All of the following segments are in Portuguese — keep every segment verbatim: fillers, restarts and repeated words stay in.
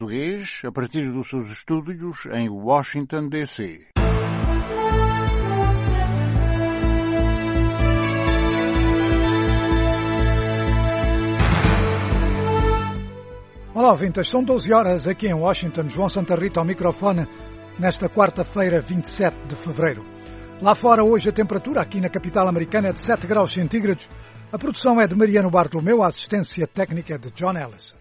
Português, a partir dos seus estúdios em Washington, D C Olá, ouvintes. São doze horas aqui em Washington. João Santa Rita ao microfone nesta quarta-feira, vinte e sete de fevereiro. Lá fora, hoje, a temperatura aqui na capital americana é de sete graus centígrados. A produção é de Mariano Bartolomeu, a assistência técnica de John Ellison.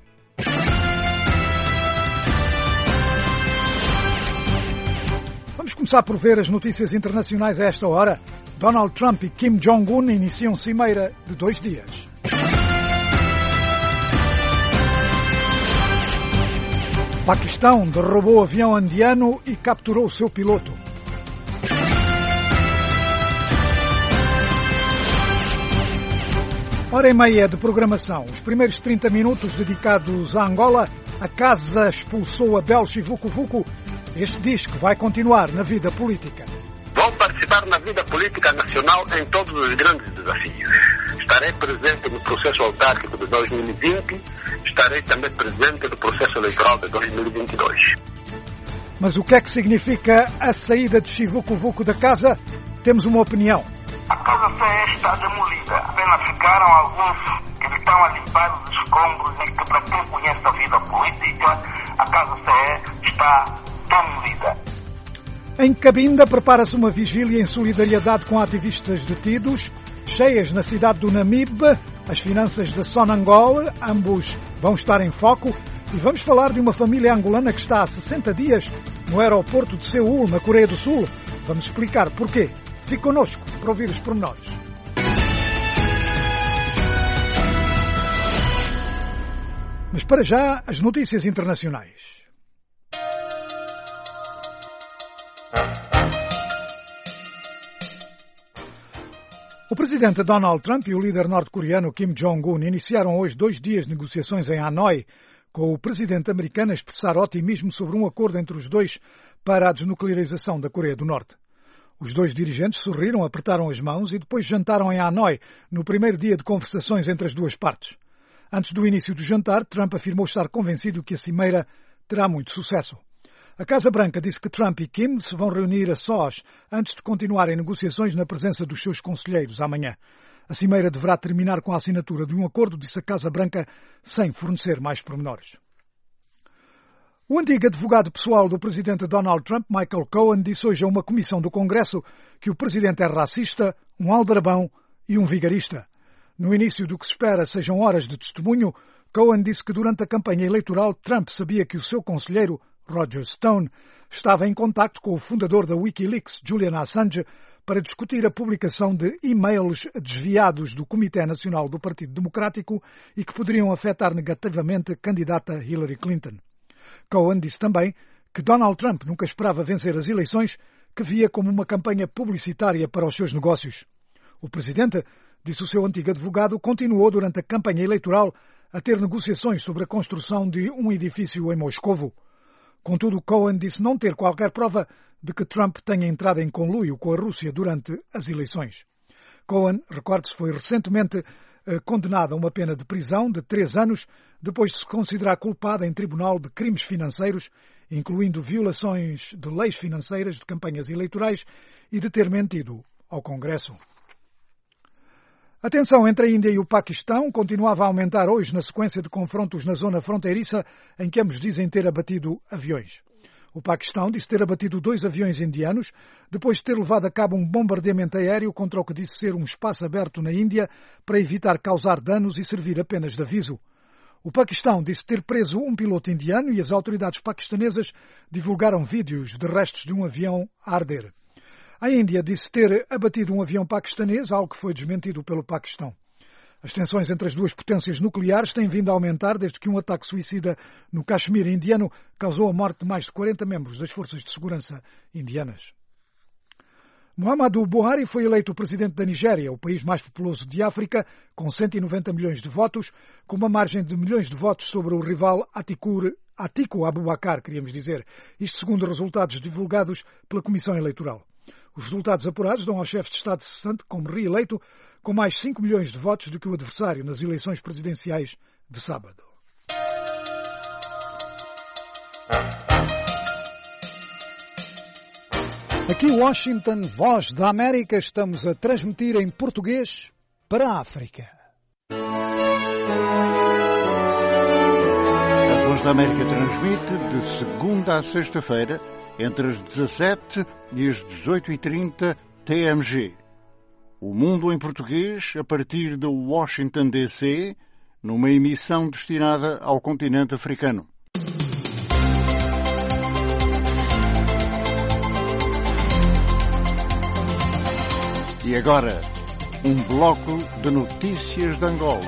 Vamos começar por ver as notícias internacionais a esta hora. Donald Trump e Kim Jong-un iniciam cimeira de dois dias. Paquistão derrubou o avião indiano e capturou o seu piloto. Hora e meia de programação. Os primeiros trinta minutos dedicados a Angola. A casa expulsou Abel Chivuco-Vuco. Este diz que vai continuar na vida política. Vou participar na vida política nacional em todos os grandes desafios. Estarei presente no processo autárquico de dois mil e vinte, estarei também presente no processo eleitoral de dois mil e vinte e dois. Mas o que é que significa a saída de Chivuco-Vuco da casa? Temos uma opinião. A casa C E está demolida. Apenas ficaram alguns que estão a limpar os escombros e que, para quem conhece a vida política, a casa C E está demolida. Em Cabinda prepara-se uma vigília em solidariedade com ativistas detidos. Cheias na cidade do Namibe, as finanças da Sonangol, ambos vão estar em foco. E vamos falar de uma família angolana que está há sessenta dias no aeroporto de Seul, na Coreia do Sul. Vamos explicar porquê. Fique connosco para ouvir os pormenores. Mas para já, as notícias internacionais. O presidente Donald Trump e o líder norte-coreano Kim Jong-un iniciaram hoje dois dias de negociações em Hanoi, com o presidente americano a expressar otimismo sobre um acordo entre os dois para a desnuclearização da Coreia do Norte. Os dois dirigentes sorriram, apertaram as mãos e depois jantaram em Hanoi, no primeiro dia de conversações entre as duas partes. Antes do início do jantar, Trump afirmou estar convencido que a cimeira terá muito sucesso. A Casa Branca disse que Trump e Kim se vão reunir a sós antes de continuarem negociações na presença dos seus conselheiros amanhã. A cimeira deverá terminar com a assinatura de um acordo, disse a Casa Branca, sem fornecer mais pormenores. O antigo advogado pessoal do presidente Donald Trump, Michael Cohen, disse hoje a uma comissão do Congresso que o presidente é racista, um aldrabão e um vigarista. No início do que se espera sejam horas de testemunho, Cohen disse que durante a campanha eleitoral Trump sabia que o seu conselheiro, Roger Stone, estava em contacto com o fundador da Wikileaks, Julian Assange, para discutir a publicação de e-mails desviados do Comitê Nacional do Partido Democrático e que poderiam afetar negativamente a candidata Hillary Clinton. Cohen disse também que Donald Trump nunca esperava vencer as eleições, que via como uma campanha publicitária para os seus negócios. O presidente, disse o seu antigo advogado, continuou durante a campanha eleitoral a ter negociações sobre a construção de um edifício em Moscovo. Contudo, Cohen disse não ter qualquer prova de que Trump tenha entrado em conluio com a Rússia durante as eleições. Cohen, recorde-se, foi recentemente eh, condenado a uma pena de prisão de três anos depois de se considerar culpado em tribunal de crimes financeiros, incluindo violações de leis financeiras de campanhas eleitorais e de ter mentido ao Congresso. A tensão entre a Índia e o Paquistão continuava a aumentar hoje na sequência de confrontos na zona fronteiriça em que ambos dizem ter abatido aviões. O Paquistão disse ter abatido dois aviões indianos depois de ter levado a cabo um bombardeamento aéreo contra o que disse ser um espaço aberto na Índia para evitar causar danos e servir apenas de aviso. O Paquistão disse ter preso um piloto indiano e as autoridades paquistanesas divulgaram vídeos de restos de um avião a arder. A Índia disse ter abatido um avião paquistanês, algo que foi desmentido pelo Paquistão. As tensões entre as duas potências nucleares têm vindo a aumentar desde que um ataque suicida no Caxemir indiano causou a morte de mais de quarenta membros das forças de segurança indianas. Muhammadu Buhari foi eleito presidente da Nigéria, o país mais populoso de África, com cento e noventa milhões de votos, com uma margem de milhões de votos sobre o rival Atikur, Atiku Abubakar, queríamos dizer, isto segundo resultados divulgados pela Comissão Eleitoral. Os resultados apurados dão ao chefe de Estado cessante como reeleito, com mais cinco milhões de votos do que o adversário nas eleições presidenciais de sábado. Aqui Washington, Voz da América, estamos a transmitir em português para a África. A Voz da América transmite de segunda a sexta-feira, entre as dezassete e as dezoito e trinta T M G. O Mundo em Português, a partir de Washington, D C, numa emissão destinada ao continente africano. E agora, um bloco de notícias de Angola.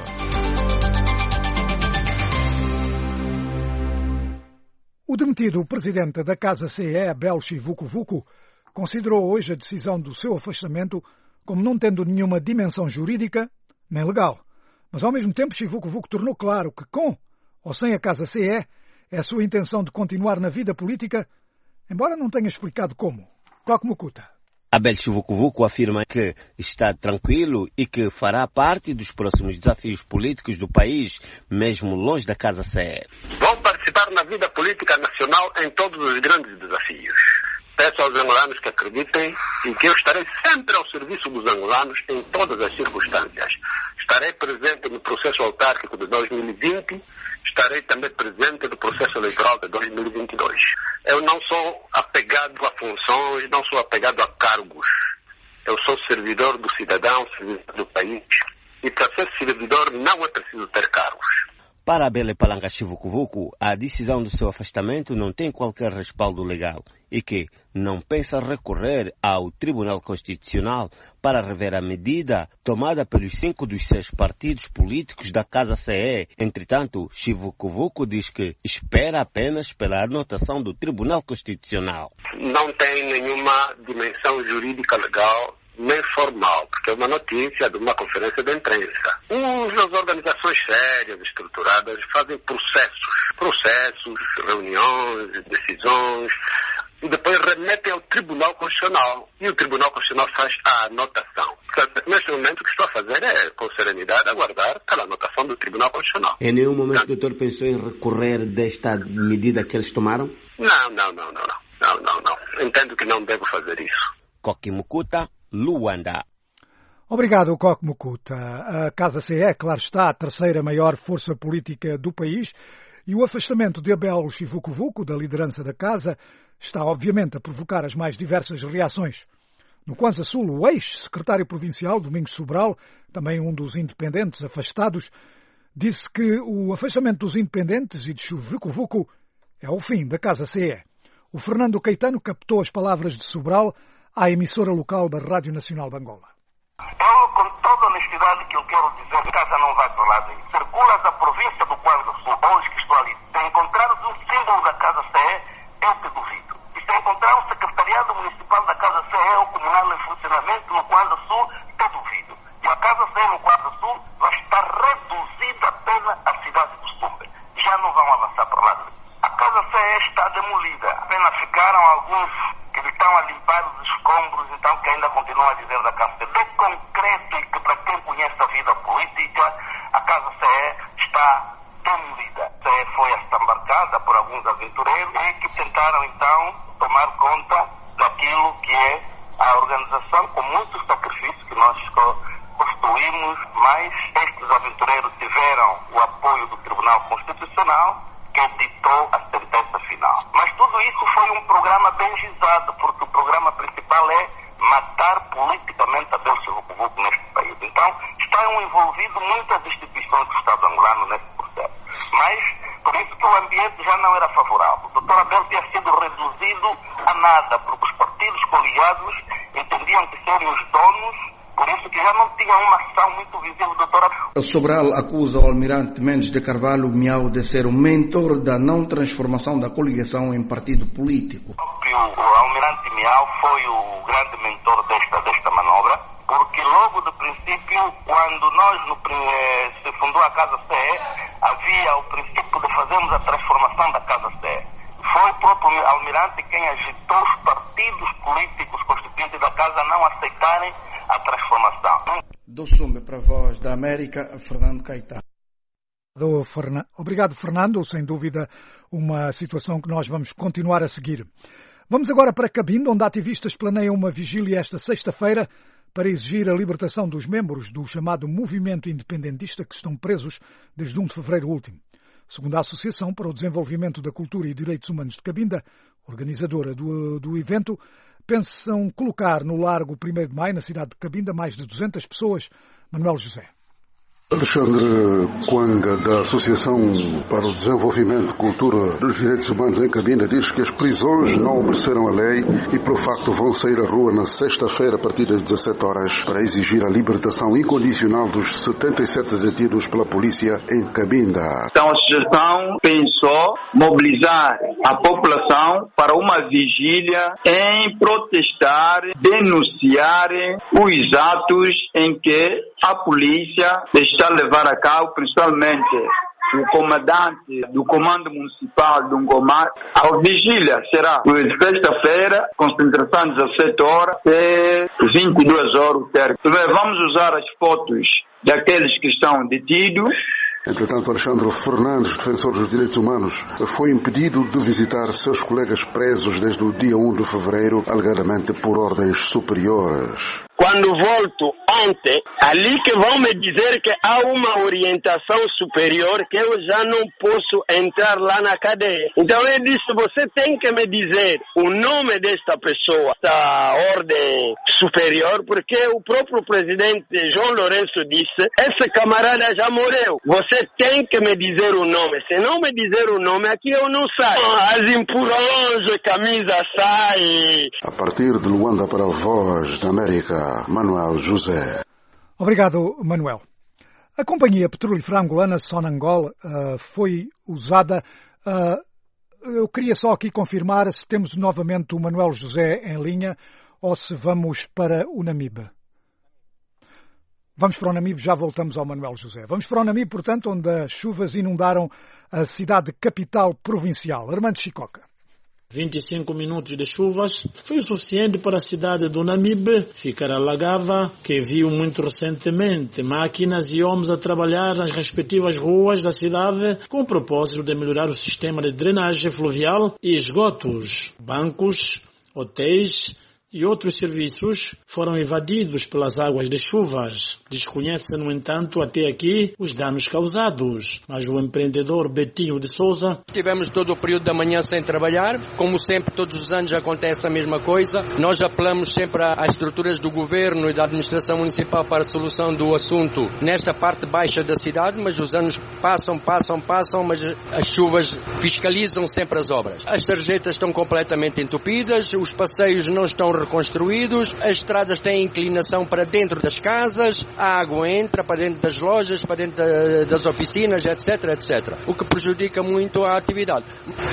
O demitido presidente da Casa C E, Abel Chivucovuco, considerou hoje a decisão do seu afastamento como não tendo nenhuma dimensão jurídica nem legal. Mas, ao mesmo tempo, Chivucovuco tornou claro que, com ou sem a Casa C E, é a sua intenção de continuar na vida política, embora não tenha explicado como. Coque Mukuta. Abel Chivucovuco afirma que está tranquilo e que fará parte dos próximos desafios políticos do país, mesmo longe da Casa C E. Vou participar na vida política nacional em todos os grandes desafios. Peço aos angolanos que acreditem em que eu estarei sempre ao serviço dos angolanos em todas as circunstâncias. Estarei presente no processo autárquico de dois mil e vinte, estarei também presente no processo eleitoral de dois mil e vinte e dois. Eu não sou apegado a funções, não sou apegado a cargos. Eu sou servidor do cidadão, servidor do país. E para ser servidor não é preciso ter cargos. Para Abel Palanga Chivucovuco, a decisão do seu afastamento não tem qualquer respaldo legal e que não pensa recorrer ao Tribunal Constitucional para rever a medida tomada pelos cinco dos seis partidos políticos da Casa C E. Entretanto, Chivucovuco diz que espera apenas pela anotação do Tribunal Constitucional. Não tem nenhuma dimensão jurídica legal nem formal, porque é uma notícia de uma conferência de imprensa. As organizações sérias, estruturadas, fazem processos, processos, reuniões, decisões, e depois remetem ao Tribunal Constitucional. E o Tribunal Constitucional faz a anotação. Portanto, neste momento, o que estou a fazer é, com serenidade, aguardar pela anotação do Tribunal Constitucional. Em nenhum momento o doutor pensou em recorrer desta medida que eles tomaram? Não, não, não, não, não, não, não, não. Entendo que não devo fazer isso. Coque Mukuta, Luanda. Obrigado, Coque Mukuta. A Casa C E, claro está, a terceira maior força política do país, e o afastamento de Abel Chivucovuco da liderança da Casa está, obviamente, a provocar as mais diversas reações. No Kwanza Sul, o ex-secretário provincial, Domingos Sobral, também um dos independentes afastados, disse que o afastamento dos independentes e de Chivucovuco é o fim da Casa C E. O Fernando Caetano captou as palavras de Sobral à emissora local da Rádio Nacional de Angola. Eu, com toda a honestidade que eu quero dizer, a casa não vai para lá. Circulas a província do Kwanza Sul, hoje que estou ali. Se encontrares um símbolo da Casa C E, eu te duvido. E se encontrar um secretariado municipal da Casa C E ou comunal em funcionamento no Kwanza Sul, te duvido. E a Casa C E no Kwanza Sul vai estar reduzida apenas à cidade do Sumbe. Já não vão avançar para lá. A Casa C E está demolida. Apenas ficaram alguns que estão a limpar os escombros, então que ainda continuam a dizer da Casa C E. De concreto, e que para quem conhece a vida política, a Casa C E está demolida. A C E foi estambarcada por alguns aventureiros e que tentaram então tomar conta daquilo que é a organização com muito sacrifício que nós construímos, mas estes aventureiros tiveram o apoio do Tribunal Constitucional, que editou a sentença final. Mas tudo isso foi um programa bem gizado, porque o programa principal é matar politicamente Abel Chivucovuco neste país. Então, estão envolvidos muitas instituições do Estado angolano nesse processo. Mas, por isso que o ambiente já não era favorável. O doutor Abel tinha sido reduzido a nada, porque os partidos coligados entendiam que seriam os donos, por isso que já não tinha uma ação muito visível do doutor Abel. Sobral acusa o almirante Mendes de Carvalho Miau de ser o mentor da não transformação da coligação em partido político. O almirante Miau foi o grande mentor desta, desta manobra, porque logo do princípio, quando nós no, se fundou a Casa C E, havia o princípio de fazermos a transformação da Casa C E. Foi o próprio almirante quem agitou os partidos políticos constituintes da Casa a não aceitarem a transformação. Do Sumbe para a Voz da América, Fernando Caetano. Obrigado, Fernando. Sem dúvida, uma situação que nós vamos continuar a seguir. Vamos agora para Cabinda, onde ativistas planeiam uma vigília esta sexta-feira para exigir a libertação dos membros do chamado movimento independentista que estão presos desde um de fevereiro último. Segundo a Associação para o Desenvolvimento da Cultura e Direitos Humanos de Cabinda, organizadora do, do evento, pensam colocar no Largo primeiro de Maio, na cidade de Cabinda, mais de duzentas pessoas. Manuel José. Alexandre Coanga, da Associação para o Desenvolvimento, Cultura e Direitos Humanos em Cabinda, diz que as prisões não obedeceram a lei e, por facto, vão sair à rua na sexta-feira a partir das dezassete horas para exigir a libertação incondicional dos setenta e sete detidos pela polícia em Cabinda. Então, a associação pensou mobilizar a população para uma vigília em protestar, denunciar os atos em que a polícia está a levar a cabo, principalmente o comandante do Comando Municipal de Ungomar. A vigília será sexta-feira, concentração às dezessete horas e vinte e duas horas. Vamos usar as fotos daqueles que estão detidos. Entretanto, Alexandre Fernandes, defensor dos direitos humanos, foi impedido de visitar seus colegas presos desde o dia um de fevereiro, alegadamente por ordens superiores. Quando volto ontem, ali que vão me dizer que há uma orientação superior que eu já não posso entrar lá na cadeia. Então eu disse, você tem que me dizer o nome desta pessoa, da ordem superior, porque o próprio presidente João Lourenço disse, esse camarada já morreu. Você tem que me dizer o nome. Se não me dizer o nome, aqui eu não saio. As empurrões, a camisa sai. A partir de Luanda para a Voz da América, Manuel José. Obrigado, Manuel. A companhia petrolífera angolana Sonangol uh, foi usada. Uh, eu queria só aqui confirmar se temos novamente o Manuel José em linha ou se vamos para o Namibe. Vamos para o Namibe, já voltamos ao Manuel José. Vamos para o Namibe, portanto, onde as chuvas inundaram a cidade capital provincial. Armando Chicoca. vinte e cinco minutos de chuvas foi o suficiente para a cidade do Namibe ficar alagada, que viu muito recentemente máquinas e homens a trabalhar nas respectivas ruas da cidade com o propósito de melhorar o sistema de drenagem fluvial e esgotos. Bancos, hotéis e outros serviços foram invadidos pelas águas de chuvas. Desconhece, no entanto, até aqui os danos causados. Mas o empreendedor Betinho de Souza... Tivemos todo o período da manhã sem trabalhar. Como sempre, todos os anos acontece a mesma coisa. Nós apelamos sempre às estruturas do governo e da administração municipal para a solução do assunto nesta parte baixa da cidade, mas os anos passam, passam, passam, mas as chuvas fiscalizam sempre as obras. As sarjetas estão completamente entupidas, os passeios não estão reconstruídos, as estradas têm inclinação para dentro das casas, a água entra para dentro das lojas, para dentro das oficinas, etc, etcétera. O que prejudica muito a atividade.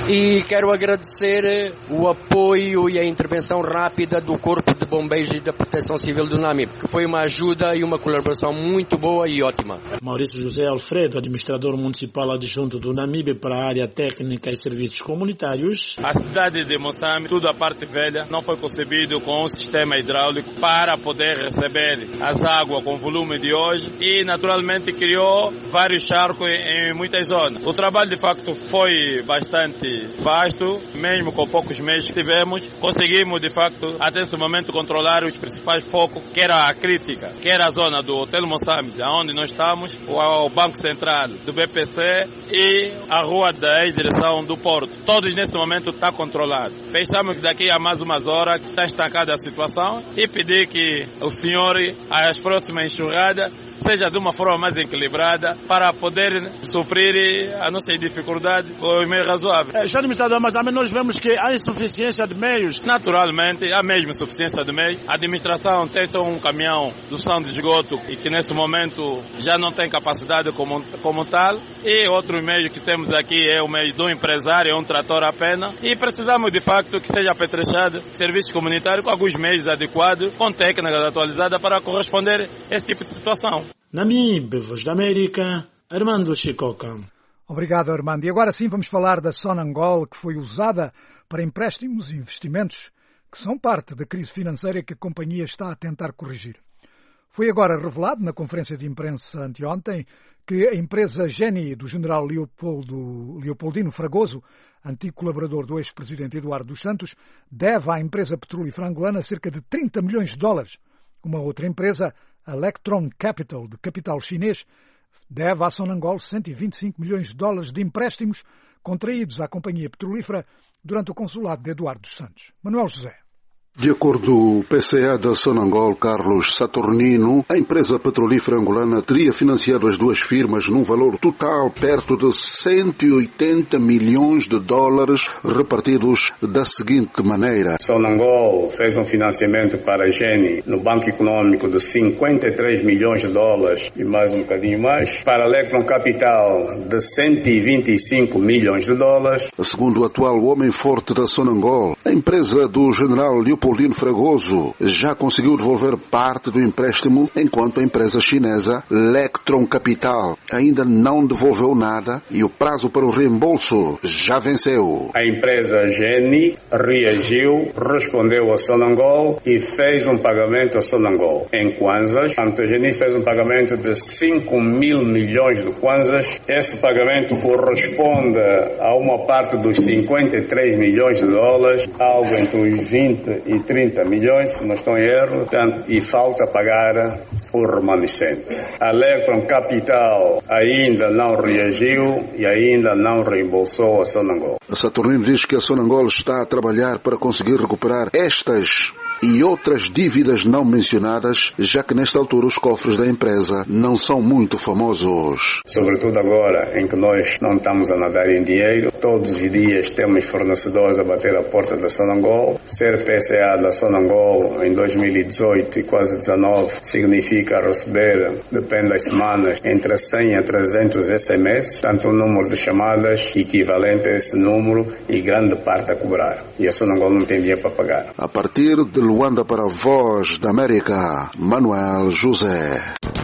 E quero agradecer o apoio e a intervenção rápida do Corpo de Bombeiros e da Proteção Civil do Namibe, que foi uma ajuda e uma colaboração muito boa e ótima. Maurício José Alfredo, administrador municipal adjunto do Namibe para a área técnica e serviços comunitários. A cidade de Moçambique, tudo a parte velha, não foi concebido com um sistema hidráulico para poder receber as águas com volume de hoje e naturalmente criou vários charcos em muitas zonas. O trabalho de facto foi bastante vasto, mesmo com poucos meses que tivemos, conseguimos de facto até esse momento controlar os principais focos, que era a crítica, que era a zona do Hotel Moçambique, onde nós estamos, o Banco Central do B P C e a rua da direção do Porto. Todos nesse momento está controlado. Pensamos que daqui a mais umas horas está estancada a situação e pedir que o senhor, às próximas enxurradas, seja de uma forma mais equilibrada para poder suprir a nossa dificuldade com meios razoáveis. É, senhor administrador, mas também nós vemos que há insuficiência de meios. Naturalmente, há mesmo insuficiência de meios. A administração tem só um caminhão do som de esgoto e que nesse momento já não tem capacidade como, como tal. E outro meio que temos aqui é o meio do empresário, é um trator apenas. E precisamos de facto que seja apetrechado serviços comunitários com alguns meios adequados, com técnicas atualizadas para corresponder a esse tipo de situação. Namibe, Voz da América, Armando Chicoca. Obrigado, Armando. E agora sim vamos falar da Sonangol, que foi usada para empréstimos e investimentos que são parte da crise financeira que a companhia está a tentar corrigir. Foi agora revelado na conferência de imprensa anteontem que a empresa Geni do general Leopoldo, Leopoldino Fragoso, antigo colaborador do ex-presidente Eduardo dos Santos, deve à empresa petrolífera angolana cerca de trinta milhões de dólares. Uma outra empresa, a Electron Capital, de capital chinês, deve à Sonangol cento e vinte e cinco milhões de dólares de empréstimos contraídos à companhia petrolífera durante o consulado de Eduardo dos Santos. Manuel José. De acordo com o P C A da Sonangol, Carlos Saturnino, a empresa petrolífera angolana teria financiado as duas firmas num valor total perto de cento e oitenta milhões de dólares, repartidos da seguinte maneira. Sonangol fez um financiamento para a Geni no Banco Econômico de cinquenta e três milhões de dólares e mais um bocadinho mais, para a Electron Capital de cento e vinte e cinco milhões de dólares. Segundo o atual homem forte da Sonangol, a empresa do general Leopoldo Leopoldino Fragoso já conseguiu devolver parte do empréstimo, enquanto a empresa chinesa Electron Capital ainda não devolveu nada e o prazo para o reembolso já venceu. A empresa Geni reagiu, respondeu a Sonangol e fez um pagamento a Sonangol em kwanzas. A Geni fez um pagamento de cinco mil milhões de kwanzas. Esse pagamento corresponde a uma parte dos cinquenta e três milhões de dólares, algo entre os vinte e trinta milhões, se não estou em erro, portanto, e falta pagar o remanescente. A Electron Capital ainda não reagiu e ainda não reembolsou a Sonangol. A Saturnino diz que a Sonangol está a trabalhar para conseguir recuperar estas e outras dívidas não mencionadas, já que nesta altura os cofres da empresa não são muito famosos. Sobretudo agora em que nós não estamos a nadar em dinheiro, todos os dias temos fornecedores a bater a porta da Sonangol. Ser P C A da Sonangol em dois mil e dezoito e quase dezenove significa receber, depende das semanas, entre cem a trezentos S M S, tanto um número de chamadas equivalente a esse número e grande parte a cobrar. E a Sonangol não tem dinheiro para pagar. A partir de Luanda para a Voz da América, Manuel José.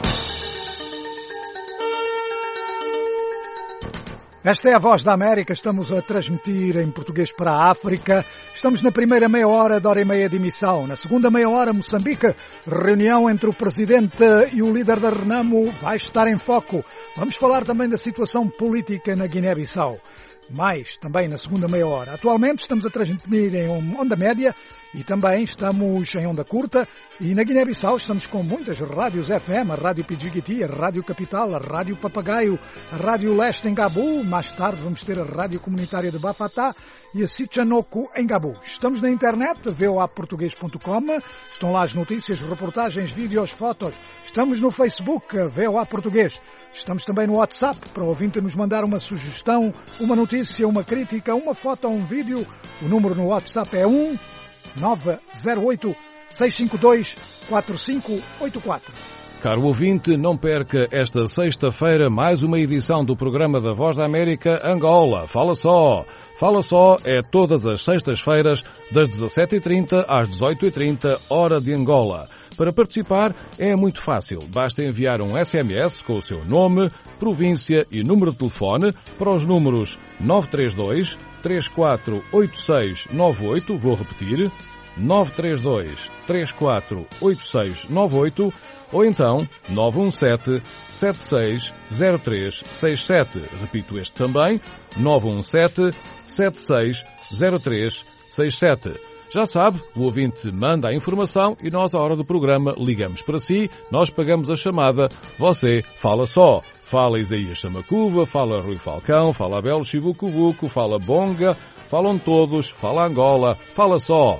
Esta é a Voz da América, estamos a transmitir em português para a África. Estamos na primeira meia hora da hora e meia de emissão. Na segunda meia hora, Moçambique, reunião entre o Presidente e o líder da Renamo vai estar em foco. Vamos falar também da situação política na Guiné-Bissau. Mais também na segunda meia hora. Atualmente estamos a transmitir em onda média e também estamos em onda curta, e na Guiné-Bissau estamos com muitas rádios F M, a Rádio Pidjigiti, a Rádio Capital, a Rádio Papagaio, a Rádio Leste em Gabu, mais tarde vamos ter a Rádio Comunitária de Bafatá e a Sichanoko em Gabu. Estamos na internet, v o a português ponto com, estão lá as notícias, reportagens, vídeos, fotos. Estamos no Facebook, V O A Português. Estamos também no WhatsApp, para o ouvinte nos mandar uma sugestão, uma notícia, uma crítica, uma foto ou um vídeo. O número no WhatsApp é um nove zero oito, seis cinco dois, quatro cinco oito quatro. Caro ouvinte, não perca esta sexta-feira mais uma edição do programa da Voz da América Angola. Fala só! Fala só é todas as sextas-feiras, das dezassete e trinta às dezoito e trinta, hora de Angola. Para participar é muito fácil. Basta enviar um S M S com o seu nome, província e número de telefone para os números nove três dois, três quatro oito seis nove oito, vou repetir, nove três dois, três quatro oito seis nove oito, ou então nove um sete, sete seis zero três seis sete. Repito este também, nove um sete, sete seis zero três seis sete. Já sabe, o ouvinte manda a informação e nós, à hora do programa, ligamos para si, nós pagamos a chamada, você fala só. Fala Isaías Chamacuva, fala Rui Falcão, fala Abel Chivucuvuco, fala Bonga, falam todos, fala Angola, fala só.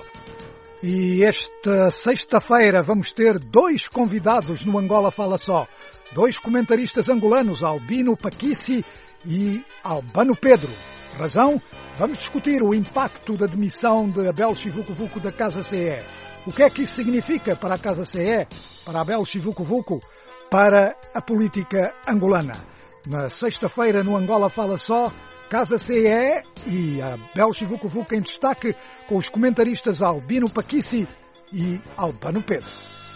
E esta sexta-feira vamos ter dois convidados no Angola Fala Só. Dois comentaristas angolanos, Albino Paquissi e Albano Pedro. Razão? Vamos discutir o impacto da demissão de Abel Chivucuvuco da Casa C E. O que é que isso significa para a Casa C E, para Abel Chivucuvuco, para a política angolana? Na sexta-feira no Angola Fala Só, Casa C E e Abel Chivucuvuco em destaque, com os comentaristas Albino Paquissi e Albano Pedro.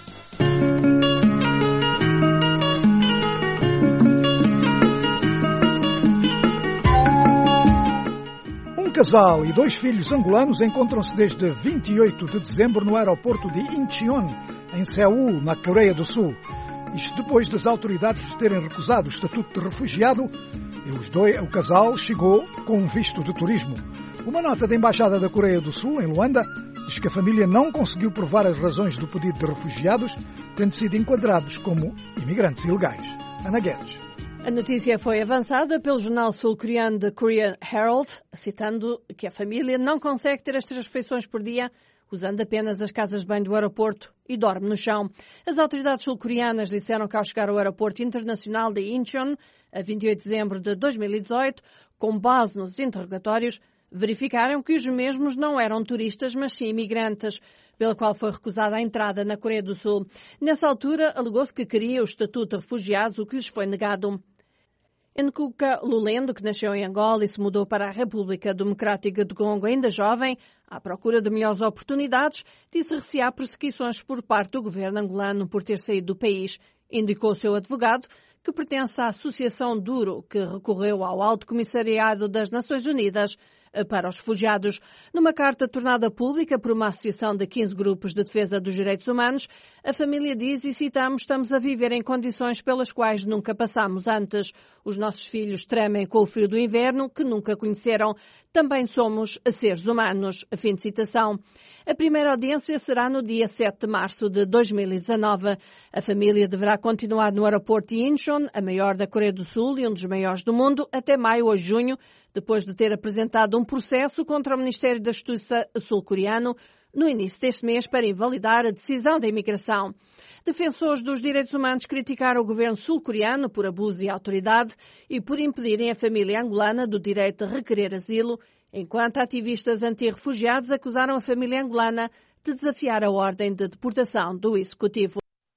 Um casal e dois filhos angolanos encontram-se desde vinte e oito de dezembro no aeroporto de Incheon, em Seul, na Coreia do Sul. Isto depois das autoridades terem recusado o estatuto de refugiado e os dois, o casal chegou com um visto de turismo. Uma nota da Embaixada da Coreia do Sul, em Luanda, diz que a família não conseguiu provar as razões do pedido de refugiados, tendo sido enquadrados como imigrantes ilegais. Ana Guedes. A notícia foi avançada pelo jornal sul-coreano The Korean Herald, citando que a família não consegue ter as três refeições por dia, usando apenas as casas de banho do aeroporto e dorme no chão. As autoridades sul-coreanas disseram que ao chegar ao aeroporto internacional de Incheon, a vinte e oito de dezembro de dois mil e dezoito, com base nos interrogatórios, verificaram que os mesmos não eram turistas, mas sim imigrantes, pela qual foi recusada a entrada na Coreia do Sul. Nessa altura, alegou-se que queria o estatuto de refugiados, o que lhes foi negado. Nkuka Lulendo, que nasceu em Angola e se mudou para a República Democrática do Congo ainda jovem, à procura de melhores oportunidades, disse recear perseguições por parte do governo angolano por ter saído do país. Indicou o seu advogado, que pertence à Associação Duro, que recorreu ao Alto Comissariado das Nações Unidas para os refugiados. Numa carta tornada pública por uma associação de quinze grupos de defesa dos direitos humanos, a família diz, e citamos, estamos a viver em condições pelas quais nunca passámos antes. Os nossos filhos tremem com o frio do inverno que nunca conheceram. Também somos seres humanos. Fim de citação. A primeira audiência será no dia sete de março de dois mil e dezanove. A família deverá continuar no aeroporto de Incheon, a maior da Coreia do Sul e um dos maiores do mundo, até maio ou junho, depois de ter apresentado um processo contra o Ministério da Justiça sul-coreano no início deste mês para invalidar a decisão da imigração. Defensores dos direitos humanos criticaram o governo sul-coreano por abuso de autoridade e por impedirem a família angolana do direito de requerer asilo, enquanto ativistas anti-refugiados acusaram a família angolana de desafiar a ordem de deportação do executivo.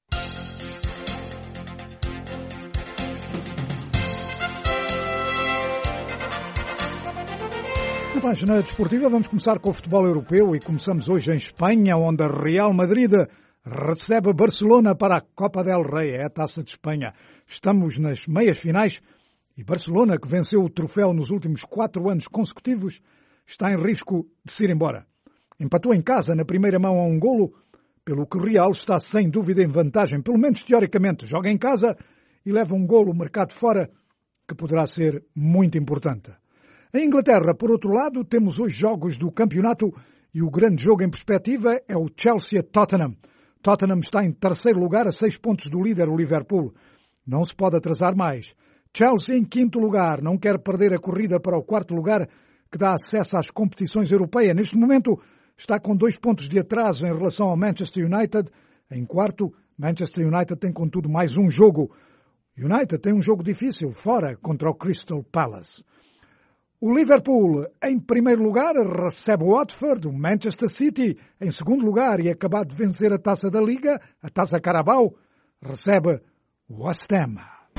Na página desportiva vamos começar com o futebol europeu e começamos hoje em Espanha, onde a Real Madrid recebe Barcelona para a Copa del Rey, é a Taça de Espanha. Estamos nas meias finais e Barcelona, que venceu o troféu nos últimos quatro anos consecutivos, está em risco de se ir embora. Empatou em casa na primeira mão a um golo, pelo que o Real está sem dúvida em vantagem, pelo menos teoricamente. Joga em casa e leva um golo marcado fora, que poderá ser muito importante. Em Inglaterra, por outro lado, temos hoje jogos do campeonato e o grande jogo em perspectiva é o Chelsea-Tottenham. Tottenham está em terceiro lugar a seis pontos do líder, o Liverpool. Não se pode atrasar mais. Chelsea em quinto lugar, não quer perder a corrida para o quarto lugar, que dá acesso às competições europeias. Neste momento está com dois pontos de atraso em relação ao Manchester United. Em quarto, Manchester United tem contudo mais um jogo. United tem um jogo difícil, fora, contra o Crystal Palace. O Liverpool, em primeiro lugar, recebe o Watford, o Manchester City, em segundo lugar, e acabado de vencer a Taça da Liga, a Taça Carabao, recebe o West Ham.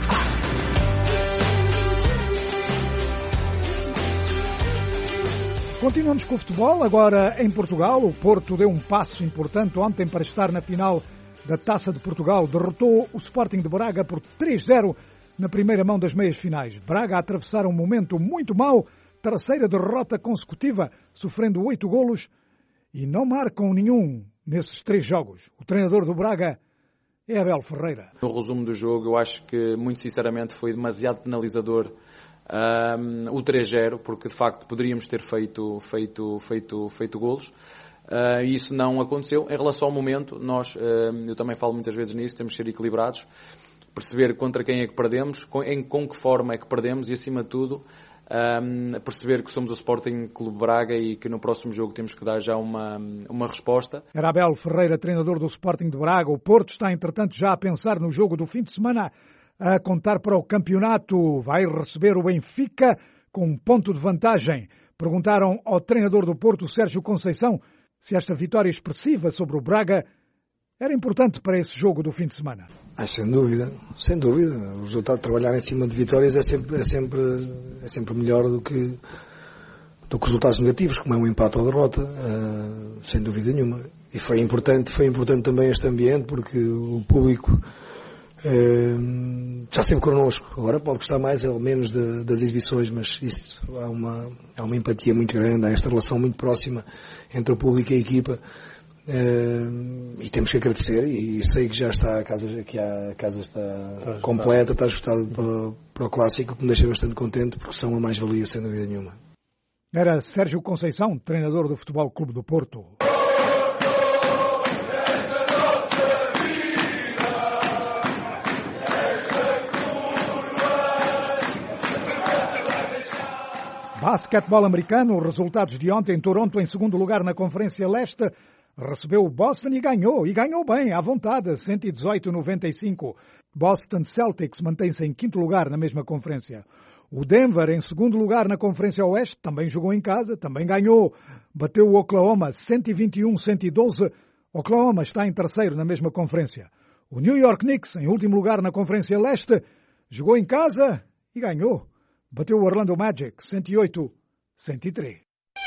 Continuamos com o futebol, agora em Portugal. O Porto deu um passo importante ontem para estar na final da Taça de Portugal. Derrotou o Sporting de Braga por três a zero na primeira mão das meias finais. Braga a atravessar um momento muito mau, terceira derrota consecutiva, sofrendo oito golos e não marcam nenhum nesses três jogos. O treinador do Braga é Abel Ferreira. No resumo do jogo, eu acho que, muito sinceramente, foi demasiado penalizador um, o três a zero, porque de facto poderíamos ter feito, feito, feito, feito golos. Uh, isso não aconteceu. Em relação ao momento, nós, uh, eu também falo muitas vezes nisso, temos de ser equilibrados, perceber contra quem é que perdemos, com, em, com que forma é que perdemos e, acima de tudo, um, perceber que somos o Sporting Clube Braga e que no próximo jogo temos que dar já uma, uma resposta. Era Abel Ferreira, treinador do Sporting de Braga. O Porto está, entretanto, já a pensar no jogo do fim de semana, a contar para o campeonato. Vai receber o Benfica com um ponto de vantagem. Perguntaram ao treinador do Porto, Sérgio Conceição, se esta vitória expressiva sobre o Braga era importante para esse jogo do fim de semana. Ah, sem dúvida, sem dúvida. O resultado de trabalhar em cima de vitórias é sempre, é sempre, é sempre melhor do que, do que resultados negativos, como é um empate ou derrota, uh, sem dúvida nenhuma. E foi importante, foi importante também este ambiente, porque o público uh, está sempre connosco. Agora pode gostar mais ou menos de, das exibições, mas isso, há uma, há uma empatia muito grande, há esta relação muito próxima entre o público e a equipa. Uh, e temos que agradecer, e sei que já está a casa, que a casa está, está completa, está esgotada para, para o clássico, que me deixa bastante contente, porque são a mais-valia, sem dúvida nenhuma. Era Sérgio Conceição, treinador do Futebol Clube do Porto. Basquetebol americano, resultados de ontem, Toronto em segundo lugar na Conferência Leste, recebeu o Boston e ganhou, e ganhou bem, à vontade, cento e dezoito a noventa e cinco. Boston Celtics mantém-se em quinto lugar na mesma conferência. O Denver, em segundo lugar na Conferência Oeste, também jogou em casa, também ganhou. Bateu o Oklahoma cento e vinte e um a cento e doze. Oklahoma está em terceiro na mesma conferência. O New York Knicks, em último lugar na Conferência Leste, jogou em casa e ganhou. Bateu o Orlando Magic cento e oito a cento e três.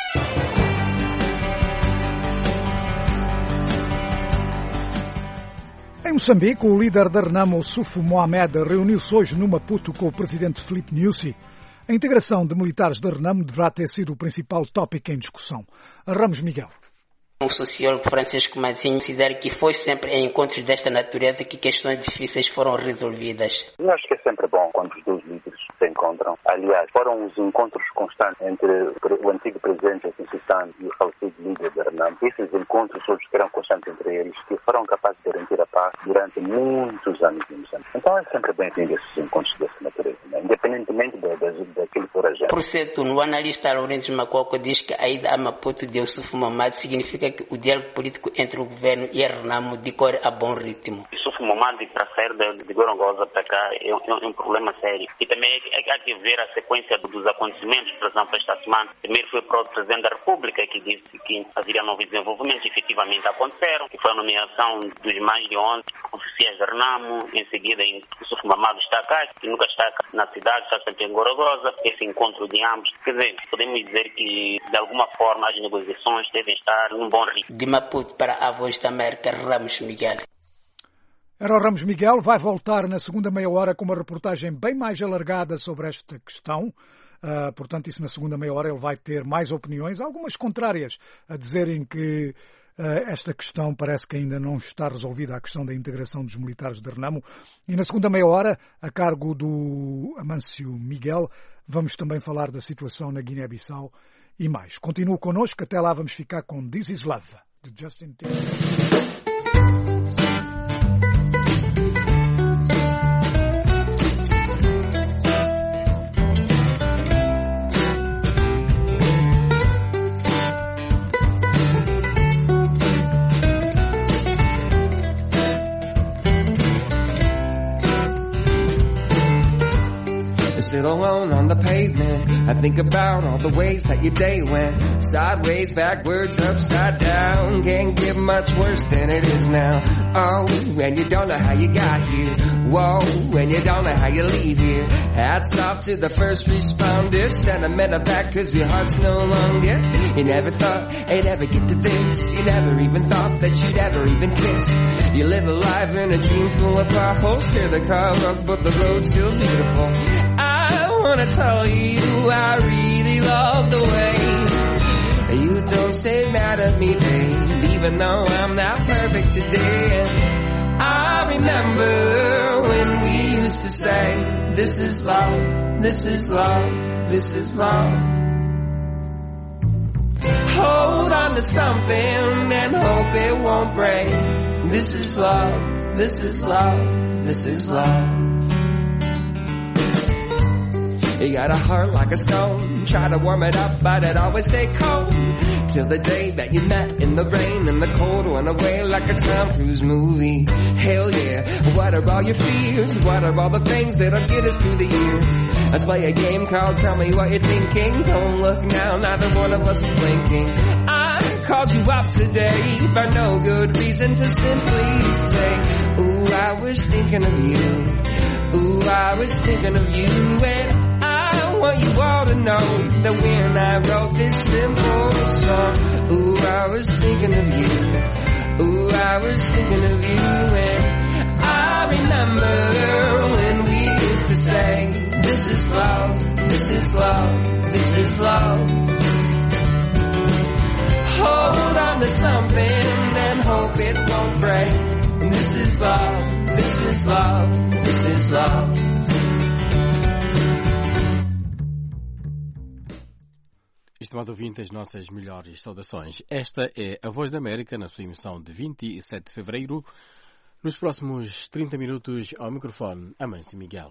Em Moçambique, o líder da Renamo, Sufo Mohamed, reuniu-se hoje no Maputo com o presidente Filipe Nyusi. A integração de militares da Renamo deverá ter sido o principal tópico em discussão. Ramos Miguel. O sociólogo Francisco Mazinho considera que foi sempre em encontros desta natureza que questões difíceis foram resolvidas. Eu acho que é sempre bom quando os dois líderes se encontram. Aliás, foram os encontros constantes entre o antigo presidente Assistente e o falecido líder da Renamo. Esses encontros todos que eram constantes entre eles, que foram capazes de garantir a paz durante muitos anos em Moçambique. Então é sempre bem-vindo esses encontros dessa natureza, né? Independentemente da, da, daquilo por agenda. Por certo, o analista Lourenço Macoco diz que a ida a Maputo de Sufo Mohamed significa que o diálogo político entre o governo e a Renamo decorre a bom ritmo. Sufo Mohamed para sair de, de Gorongosa para cá é um, é um problema sério. E também é, é, há que ver a sequência dos acontecimentos. Por exemplo, esta semana, primeiro foi o próprio Presidente da República que disse que haveria novos desenvolvimentos, efetivamente aconteceram, que foi a nomeação dos mais de onze oficiais da Renamo. Em seguida, o Sufo Mohamed está cá, que nunca está na cidade, está sempre em Gorongosa. Esse encontro de ambos, quer dizer, podemos dizer que de alguma forma as negociações devem estar num bom ritmo. De Maputo para a Voz da América, Ramos Miguel. Era o Ramos Miguel, vai voltar na segunda meia hora com uma reportagem bem mais alargada sobre esta questão. Uh, portanto, isso na segunda meia hora ele vai ter mais opiniões, algumas contrárias, a dizerem que uh, esta questão parece que ainda não está resolvida, a questão da integração dos militares de Renamo. E na segunda meia hora, a cargo do Amâncio Miguel, vamos também falar da situação na Guiné-Bissau e mais. Continue connosco, até lá vamos ficar com This Is Love, de Justin Timberlake. Sit alone on the pavement. I think about all the ways that your day went. Sideways, backwards, upside down. Can't get much worse than it is now. Oh, and you don't know how you got here. Whoa, and you don't know how you leave here. Hats off to the first responders. Send a minute back cause your heart's no longer. You never thought it'd ever get to this. You never even thought that you'd ever even kiss. You live a life in a dream full of potholes. Tear the car up but the road's still beautiful. I wanna tell you I really love the way you don't stay mad at me, babe, even though I'm not perfect today. I remember when we used to say, this is love, this is love, this is love. Hold on to something and hope it won't break. This is love, this is love, this is love. You got a heart like a stone. Try to warm it up, but it always stay cold. Till the day that you met in the rain and the cold went away like a Tom Cruise movie. Hell yeah. What are all your fears? What are all the things that'll get us through the years? Let's play a game called Tell Me What You're Thinking. Don't look now, neither one of us is blinking. I called you up today for no good reason to simply say, ooh, I was thinking of you. Ooh, I was thinking of you. And I want you all to know that when I wrote this simple song, ooh, I was thinking of you. Ooh, I was thinking of you. And I remember when we used to say, this is love, this is love, this is love. Hold on to something and is love, this is love, this is love. Estimado ouvinte, as nossas melhores saudações. Esta é a Voz da América na sua emissão de vinte e sete de fevereiro. Nos próximos trinta minutos, ao microfone, Amâncio Miguel.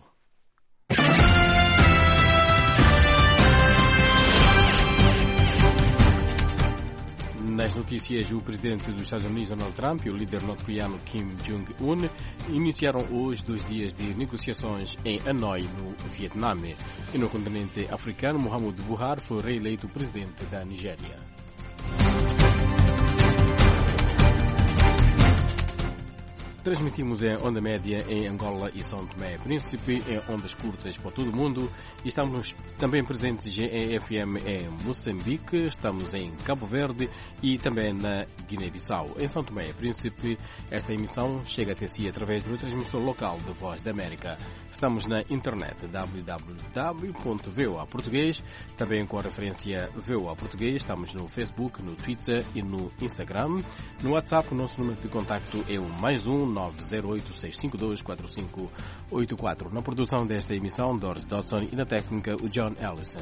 Nas notícias, o presidente dos Estados Unidos, Donald Trump, e o líder norte-coreano Kim Jong-un iniciaram hoje dois dias de negociações em Hanoi, no Vietnã. E no continente africano, Muhammadu Buhari foi reeleito presidente da Nigéria. Transmitimos em onda média em Angola e São Tomé e Príncipe, em ondas curtas para todo o mundo. E estamos também presentes em F M em Moçambique, estamos em Cabo Verde e também na Guiné-Bissau. Em São Tomé e Príncipe, esta emissão chega até si através do transmissor local da Voz da América. Estamos na internet w w w ponto v o a português, também com a referência V O A Português. Estamos no Facebook, no Twitter e no Instagram. No WhatsApp, o nosso número de contacto é o mais um nove zero oito seis cinco dois quatro cinco oito quatro. Na produção desta emissão, Doris Dodson, e na técnica, o John Ellison.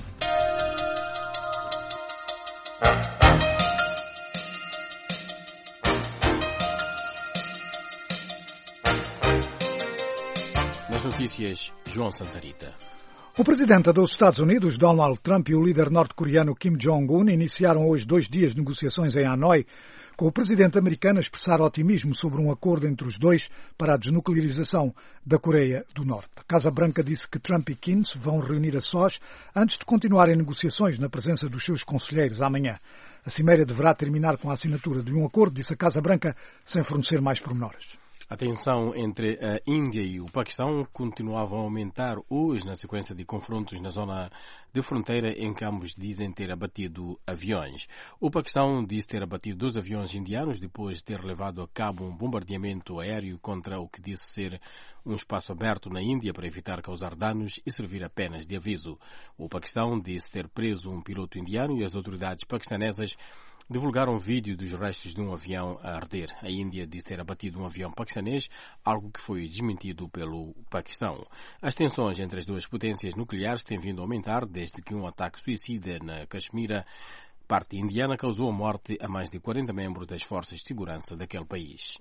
Nas notícias, João Santarita. O presidente dos Estados Unidos, Donald Trump, e o líder norte-coreano Kim Jong-un iniciaram hoje dois dias de negociações em Hanoi, com o presidente americano a expressar otimismo sobre um acordo entre os dois para a desnuclearização da Coreia do Norte. A Casa Branca disse que Trump e Kim se vão reunir a sós antes de continuarem negociações na presença dos seus conselheiros amanhã. A cimeira deverá terminar com a assinatura de um acordo, disse a Casa Branca, sem fornecer mais pormenores. A tensão entre a Índia e o Paquistão continuava a aumentar hoje na sequência de confrontos na zona de fronteira em que ambos dizem ter abatido aviões. O Paquistão disse ter abatido dois aviões indianos depois de ter levado a cabo um bombardeamento aéreo contra o que disse ser um espaço aberto na Índia para evitar causar danos e servir apenas de aviso. O Paquistão disse ter preso um piloto indiano e as autoridades paquistanesas divulgaram um vídeo dos restos de um avião a arder. A Índia disse ter abatido um avião paquistanês, algo que foi desmentido pelo Paquistão. As tensões entre as duas potências nucleares têm vindo a aumentar desde que um ataque suicida na Caxemira, parte indiana, causou a morte a mais de quarenta membros das forças de segurança daquele país.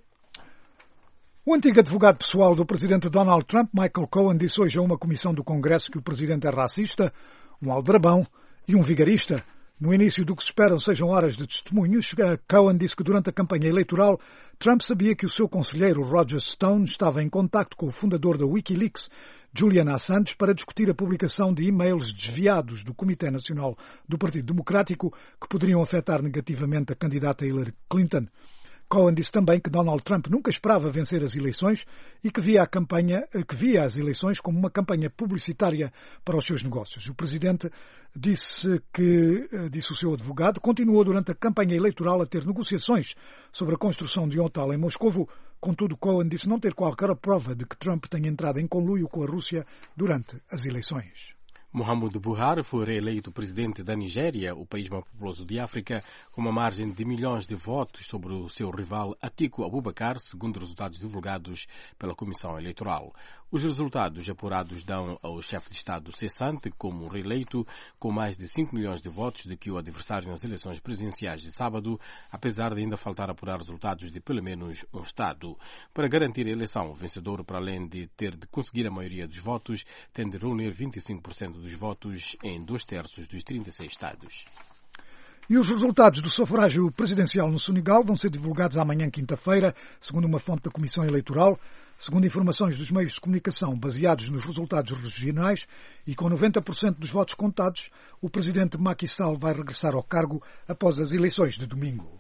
O antigo advogado pessoal do presidente Donald Trump, Michael Cohen, disse hoje a uma comissão do Congresso que o presidente é racista, um aldrabão e um vigarista. No início do que se esperam sejam horas de testemunhos, Cohen disse que durante a campanha eleitoral Trump sabia que o seu conselheiro Roger Stone estava em contacto com o fundador da Wikileaks, Julian Assange, para discutir a publicação de e-mails desviados do Comitê Nacional do Partido Democrático que poderiam afetar negativamente a candidata Hillary Clinton. Cohen disse também que Donald Trump nunca esperava vencer as eleições e que via, a campanha, que via as eleições como uma campanha publicitária para os seus negócios. O presidente disse que, disse o seu advogado, continuou durante a campanha eleitoral a ter negociações sobre a construção de um hotel em Moscovo. Contudo, Cohen disse não ter qualquer prova de que Trump tenha entrado em conluio com a Rússia durante as eleições. Muhammadu Buhari foi reeleito presidente da Nigéria, o país mais populoso de África, com uma margem de milhões de votos sobre o seu rival Atiku Abubakar, segundo resultados divulgados pela Comissão Eleitoral. Os resultados apurados dão ao chefe de Estado cessante como reeleito, com mais de cinco milhões de votos do que o adversário nas eleições presidenciais de sábado, apesar de ainda faltar apurar resultados de pelo menos um Estado. Para garantir a eleição, o vencedor, para além de ter de conseguir a maioria dos votos, tem de reunir vinte e cinco por cento dos votos em dois terços dos trinta e seis Estados. E os resultados do sufrágio presidencial no Senegal vão ser divulgados amanhã, quinta-feira, segundo uma fonte da Comissão Eleitoral. Segundo informações dos meios de comunicação baseados nos resultados regionais e com noventa por cento dos votos contados, o presidente Macky Sall vai regressar ao cargo após as eleições de domingo.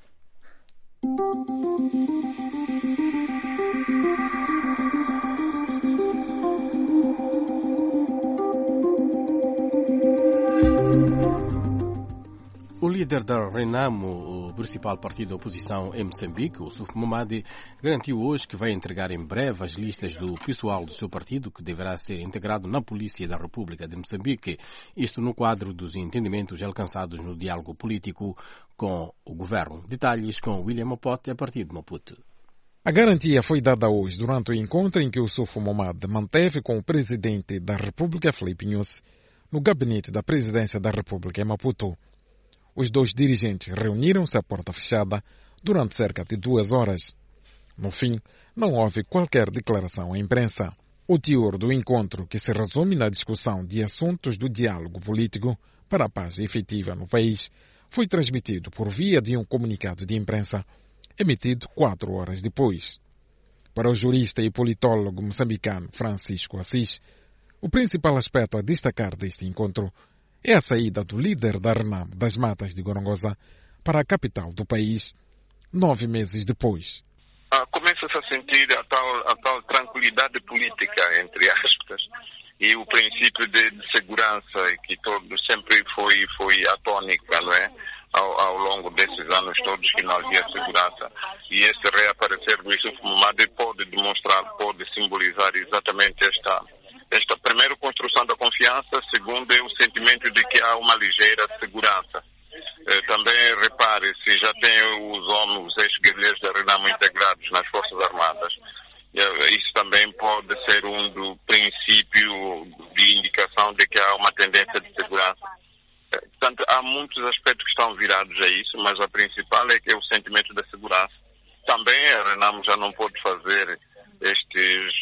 O líder da Renamo, o principal partido da oposição em Moçambique, o Suf Momadi, garantiu hoje que vai entregar em breve as listas do pessoal do seu partido, que deverá ser integrado na Polícia da República de Moçambique, isto no quadro dos entendimentos alcançados no diálogo político com o governo. Detalhes com William Mapote, a partir de Maputo. A garantia foi dada hoje durante o encontro em que o Yusuf Mohammed manteve com o presidente da República, Filipe Nyusi, no gabinete da presidência da República em Maputo. Os dois dirigentes reuniram-se à porta fechada durante cerca de duas horas. No fim, não houve qualquer declaração à imprensa. O teor do encontro, que se resume na discussão de assuntos do diálogo político para a paz efetiva no país, foi transmitido por via de um comunicado de imprensa emitido quatro horas depois. Para o jurista e politólogo moçambicano Francisco Assis, o principal aspecto a destacar deste encontro é a saída do líder da Renamo das Matas de Gorongosa para a capital do país, nove meses depois. Ah, começa-se a sentir a tal, a tal tranquilidade política, entre aspas, e o princípio de, de segurança que todo, sempre foi, foi a tônica, não é? Ao, ao longo desses anos todos que não havia segurança. E esse reaparecer do Yusuf Mohammed pode demonstrar, pode simbolizar exatamente esta, esta primeira construção da confiança, segundo é o sentimento de que há uma ligeira segurança. Eh, também repare, se já tem os homens, os ex-guerrilheiros da Renamo integrados nas Forças Armadas, eh, isso também pode ser um do princípio de indicação de que há uma tendência de segurança. Portanto, há muitos aspectos que estão virados a isso, mas a principal é que é o sentimento da segurança. Também a Renamo já não pode fazer estes,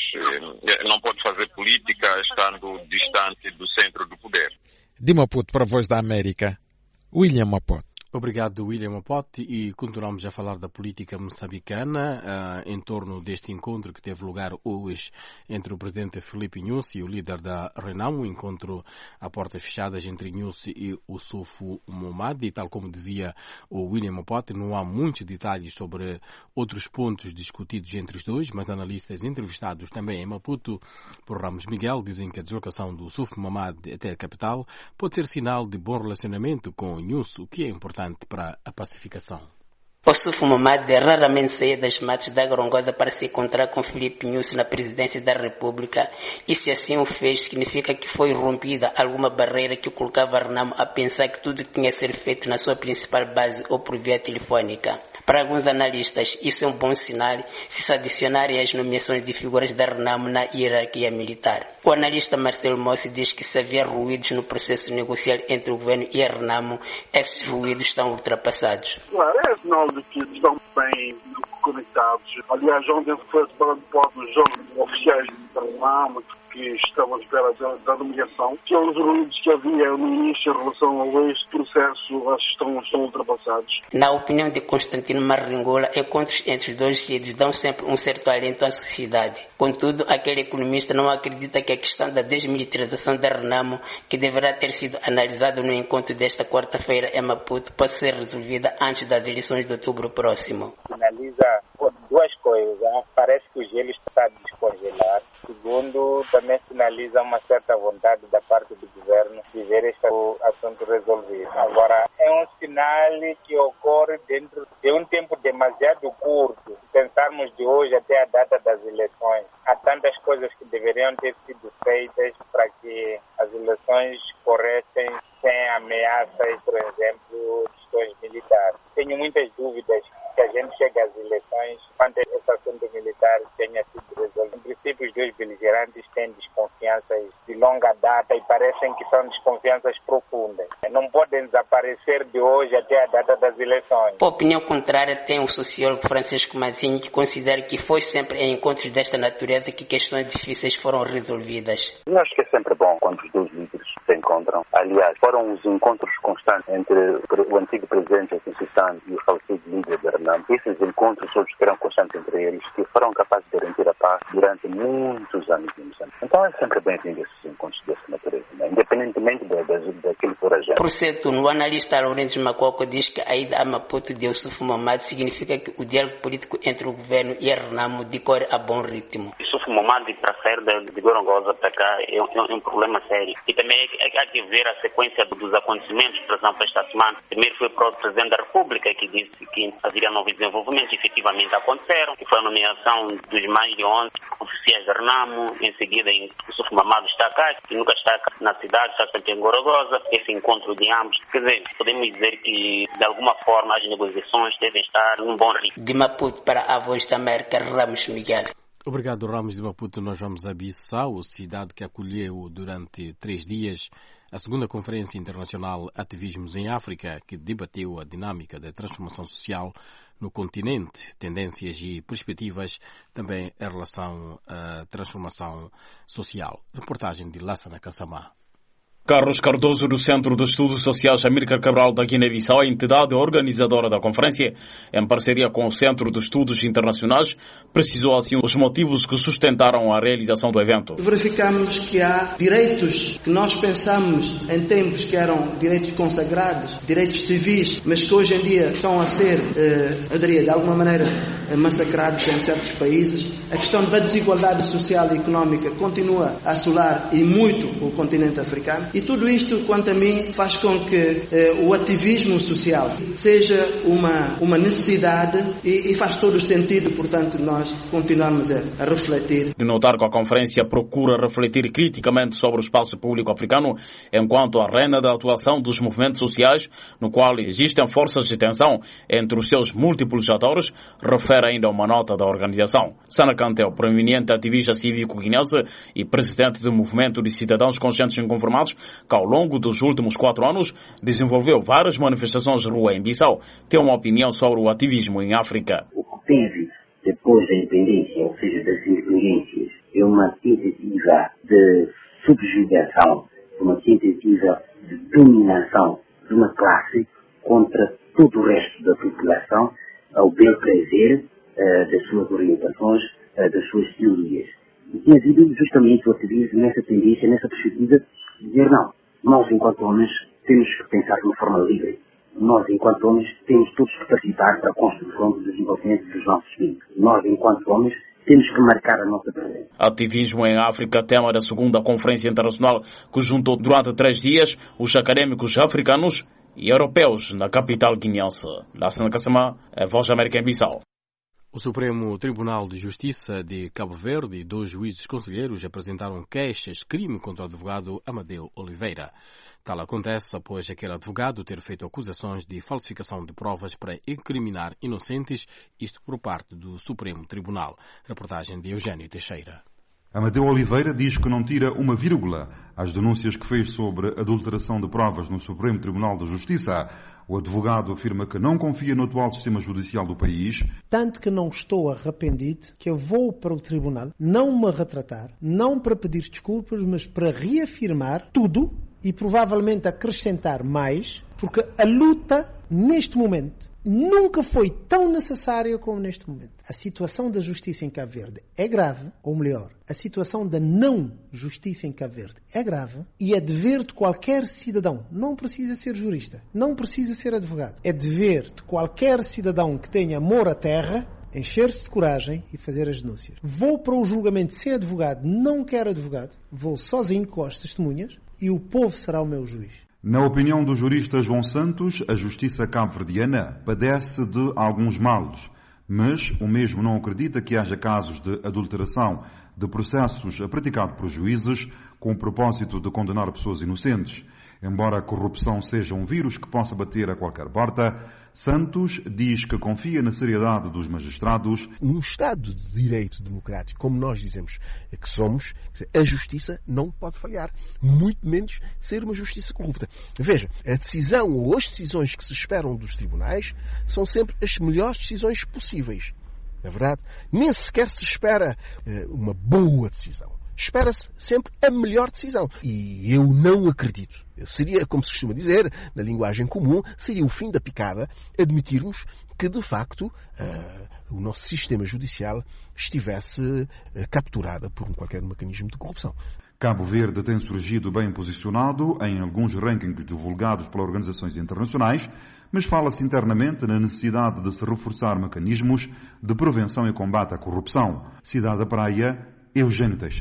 não pode fazer política estando distante do centro do poder. De Maputo para a Voz da América, William Maputo. Obrigado, William Maputo, e continuamos a falar da política moçambicana uh, em torno deste encontro que teve lugar hoje entre o presidente Filipe Nyusi e o líder da Renamo, um encontro a portas fechadas entre Nyusi e o Yusuf Mohammed, e tal como dizia o William Maputo, não há muitos detalhes sobre outros pontos discutidos entre os dois, mas analistas entrevistados também em Maputo por Ramos Miguel dizem que a deslocação do Yusuf Mohammed até a capital pode ser sinal de bom relacionamento com Nyusi, o que é importante para a pacificação. O Yusuf Mohammed raramente saía das matas da Gorongosa para se encontrar com Filipe Nyusi na presidência da República, e se assim o fez, significa que foi rompida alguma barreira que colocava a Renamo a pensar que tudo tinha a ser feito na sua principal base ou por via telefónica. Para alguns analistas, isso é um bom sinal se se adicionarem as nomeações de figuras da Renamo na hierarquia militar. O analista Marcelo Mossi diz que se havia ruídos no processo negocial entre o governo e a Renamo, esses ruídos estão ultrapassados. Claro, é sinal de que estão bem conectados. Aliás, ontem foi separado dos oficiais da Renamo que estavam à espera da, da nomeação, que os ruídos que havia no início em relação ao este processo acho que estão, estão ultrapassados. Na opinião de Constantino Marringola, encontros entre os dois líderes dão sempre um certo alento à sociedade. Contudo, aquele economista não acredita que a questão da desmilitarização da Renamo, que deverá ter sido analisada no encontro desta quarta-feira em Maputo, possa ser resolvida antes das eleições de outubro próximo. Finaliza duas coisas. Parece que o gelo está a descongelar. Segundo, também sinaliza uma certa vontade da parte do governo de ver este assunto resolvido. Agora, é um sinal que ocorre dentro de um tempo demasiado curto. Se pensarmos de hoje até a data das eleições, há tantas coisas que deveriam ter sido feitas para que as eleições corressem sem ameaças, por exemplo, de questões militares. Tenho muitas dúvidas que a gente chegue às eleições quando esse assunto militar tenha sido resolvido. Em princípio, os dois beligerantes têm desconfianças de longa data e parecem que são desconfianças profundas. Não podem desaparecer de hoje até a data das eleições. A opinião contrária tem o sociólogo Francisco Mazinho, que considera que foi sempre em encontros desta natureza que questões difíceis foram resolvidas. Eu acho que é sempre bom quando os dois líderes se encontram. Aliás, foram os encontros constantes entre o antigo presidente Assistan e o falecido líder da Renamo. Esses encontros todos que eram constantes entre eles, que foram capazes de garantir a paz durante muitos anos. Então é sempre bem-vindo esses encontros dessa natureza, né? Independentemente da, da, daquilo por agenda. Por certo, o analista Lourenço Macoco diz que a ida a Maputo de Yusuf Mohammed significa que o diálogo político entre o governo e a Renamo decorre a bom ritmo. Yusuf Mohammed para sair de, de Gorongosa para cá é, é, é um problema sério. E também é, é, há que ver a sequência dos acontecimentos. Por exemplo, esta semana, primeiro foi para o Presidente da República que disse que haveria novos desenvolvimentos, efetivamente aconteceram, que foi a nomeação dos mais de onze oficiais da Renamo. Em seguida, Yusuf Mohammed está cá, que nunca está cá na cidade, já aqui em Gorongosa, esse encontro de ambos. Quer dizer, podemos dizer que, de alguma forma, as negociações devem estar num bom ritmo. De Maputo para a Voz da América, Ramos Miguel. Obrigado, Ramos de Maputo. Nós vamos a Bissau, cidade que acolheu durante três dias a segunda Conferência Internacional Ativismos em África, que debateu a dinâmica da transformação social no continente, tendências e perspectivas também em relação à transformação social. Reportagem de Lassana Kassamá. Carlos Cardoso, do Centro de Estudos Sociais Amílcar Cabral da Guiné-Bissau, a entidade organizadora da conferência, em parceria com o Centro de Estudos Internacionais, precisou assim os motivos que sustentaram a realização do evento. Verificamos que há direitos que nós pensamos em tempos que eram direitos consagrados, direitos civis, mas que hoje em dia estão a ser, eu diria, de alguma maneira massacrados em certos países. A questão da desigualdade social e económica continua a assolar e muito o continente africano. E tudo isto, quanto a mim, faz com que eh, o ativismo social seja uma, uma necessidade e, e faz todo o sentido, portanto, nós continuarmos a, a refletir. De notar que a conferência procura refletir criticamente sobre o espaço público africano enquanto arena da atuação dos movimentos sociais, no qual existem forças de tensão entre os seus múltiplos atores, refere ainda uma nota da organização. Sana Cantel, proeminente ativista cívico guinense e presidente do Movimento de Cidadãos Conscientes e Inconformados, que ao longo dos últimos quatro anos desenvolveu várias manifestações de rua em Bissau, tem uma opinião sobre o ativismo em África. O que teve depois da independência, ou seja, das independências, é uma tentativa de subjugação, uma tentativa de dominação de uma classe contra todo o resto da população, ao bel prazer uh, das suas orientações, uh, das suas teorias. E tem havido justamente o ativismo nessa tendência, nessa perspectiva de dizer não, nós enquanto homens temos que pensar de uma forma livre. Nós enquanto homens temos todos que participar para a construção do desenvolvimento dos nossos filhos. Nós enquanto homens temos que marcar a nossa presença. Ativismo em África, tema da segunda Conferência Internacional que juntou durante três dias os académicos africanos e europeus na capital guineense. Lassana Kassamá, a Voz da América em Bissau. O Supremo Tribunal de Justiça de Cabo Verde e dois juízes conselheiros apresentaram queixas de crime contra o advogado Amadeu Oliveira. Tal acontece após aquele advogado ter feito acusações de falsificação de provas para incriminar inocentes, isto por parte do Supremo Tribunal. Reportagem de Eugênio Teixeira. Amadeu Oliveira diz que não tira uma vírgula às denúncias que fez sobre adulteração de provas no Supremo Tribunal de Justiça. O advogado afirma que não confia no atual sistema judicial do país. Tanto que não estou arrependido que eu vou para o tribunal, não me retratar, não para pedir desculpas, mas para reafirmar tudo e provavelmente acrescentar mais, porque a luta neste momento nunca foi tão necessária como neste momento. A situação da justiça em Cabo Verde é grave, ou melhor, a situação da não justiça em Cabo Verde é grave e é dever de qualquer cidadão, não precisa ser jurista, não precisa ser advogado, é dever de qualquer cidadão que tenha amor à terra encher-se de coragem e fazer as denúncias. Vou para o julgamento sem advogado, não quero advogado, vou sozinho com as testemunhas e o povo será o meu juiz. Na opinião do jurista João Santos, a justiça cabo-verdiana padece de alguns males, mas o mesmo não acredita que haja casos de adulteração de processos praticados por juízes com o propósito de condenar pessoas inocentes. Embora a corrupção seja um vírus que possa bater a qualquer porta, Santos diz que confia na seriedade dos magistrados. Num Estado de Direito Democrático, como nós dizemos que somos, a justiça não pode falhar, muito menos ser uma justiça corrupta. Veja, a decisão ou as decisões que se esperam dos tribunais são sempre as melhores decisões possíveis. Na verdade, nem sequer se espera uh, uma boa decisão. Espera-se sempre a melhor decisão. E eu não acredito. Seria, como se costuma dizer, na linguagem comum, seria o fim da picada admitirmos que, de facto, uh, o nosso sistema judicial estivesse uh, capturado por um qualquer mecanismo de corrupção. Cabo Verde tem surgido bem posicionado em alguns rankings divulgados pelas organizações internacionais, mas fala-se internamente na necessidade de se reforçar mecanismos de prevenção e combate à corrupção. Cidade da Praia, Eugênio Teixeira.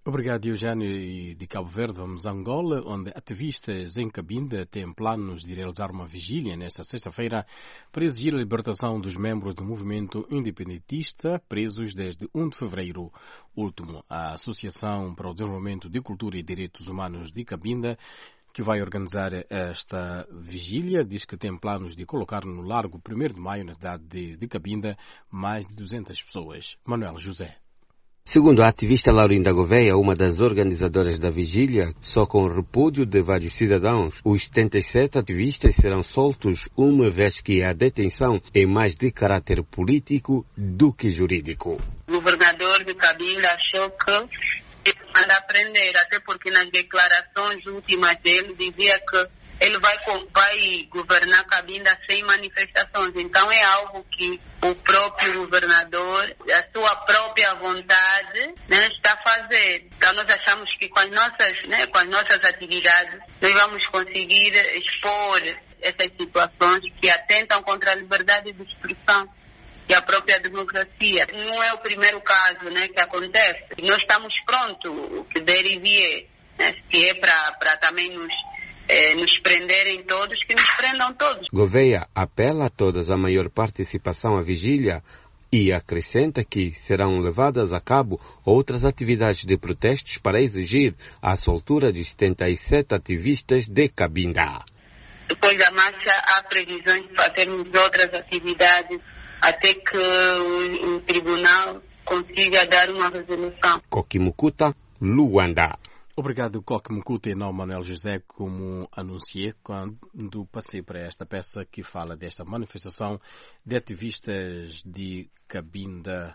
Obrigado, Eugênio. E de Cabo Verde vamos a Angola, onde ativistas em Cabinda têm planos de realizar uma vigília nesta sexta-feira para exigir a libertação dos membros do movimento independentista presos desde primeiro de fevereiro último. A Associação para o Desenvolvimento de Cultura e Direitos Humanos de Cabinda, que vai organizar esta vigília, diz que tem planos de colocar no Largo primeiro de maio, na cidade de, de Cabinda, mais de duzentas pessoas. Manuel José. Segundo a ativista Laurinda Gouveia, uma das organizadoras da vigília, só com o repúdio de vários cidadãos, os setenta e sete ativistas serão soltos, uma vez que a detenção é mais de caráter político do que jurídico. O governador de Cabinda achou que ele manda prender, até porque nas declarações últimas dele dizia que ele vai, vai governar Cabinda sem manifestações. Então é algo que o próprio governador, a sua própria vontade, né, está a fazer. Então nós achamos que com as nossas, né, com as nossas atividades nós vamos conseguir expor essas situações que atentam contra a liberdade de expressão e a própria democracia. Não é o primeiro caso, né, que acontece. Nós estamos prontos, o que der e vier, né, se é para também nos É, nos prenderem todos, que nos prendam todos. Gouveia apela a todos a maior participação à vigília e acrescenta que serão levadas a cabo outras atividades de protestos para exigir a soltura de setenta e sete ativistas de Cabinda. Depois da marcha há previsões de fazermos outras atividades até que o, o tribunal consiga dar uma resolução. Coquimucuta, Luanda. Obrigado, Coque Mucuta, e não Manuel José, como anunciei quando passei para esta peça que fala desta manifestação de ativistas de Cabinda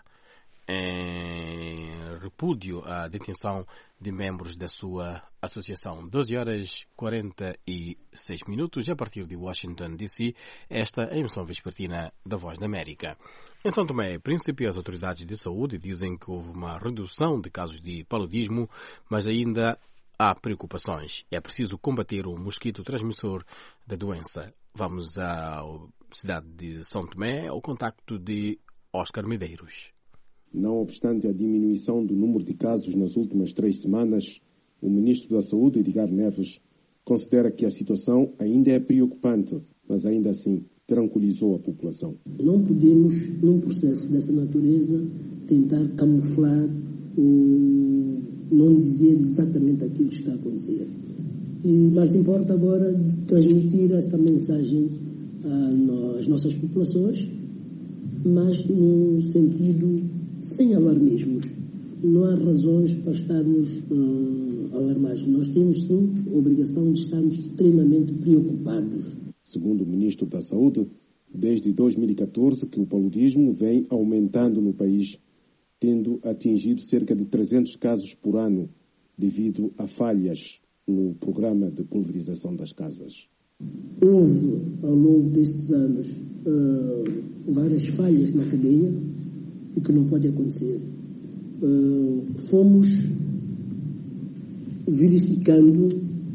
em repúdio à detenção de membros da sua associação. doze horas e quarenta e seis minutos, a partir de Washington, D C, esta é a emissão vespertina da Voz da América. Em São Tomé e Príncipe, as autoridades de saúde dizem que houve uma redução de casos de paludismo, mas ainda há preocupações. É preciso combater o mosquito transmissor da doença. Vamos à cidade de São Tomé, ao contacto de Oscar Medeiros. Não obstante a diminuição do número de casos nas últimas três semanas, o ministro da Saúde, Edgar Neves, considera que a situação ainda é preocupante, mas ainda assim tranquilizou a população. Não podemos, num processo dessa natureza, tentar camuflar ou não dizer exatamente aquilo que está a acontecer. E, mas importa agora transmitir essa mensagem às nossas populações, mas no sentido sem alarmismos. Não há razões para estarmos uh, alarmados. Nós temos, sim, a obrigação de estarmos extremamente preocupados. Segundo o ministro da Saúde, desde dois mil e catorze que o paludismo vem aumentando no país, tendo atingido cerca de trezentos casos por ano, devido a falhas no programa de pulverização das casas. Houve, ao longo destes anos, uh, várias falhas na cadeia, o que não pode acontecer. Uh, fomos verificando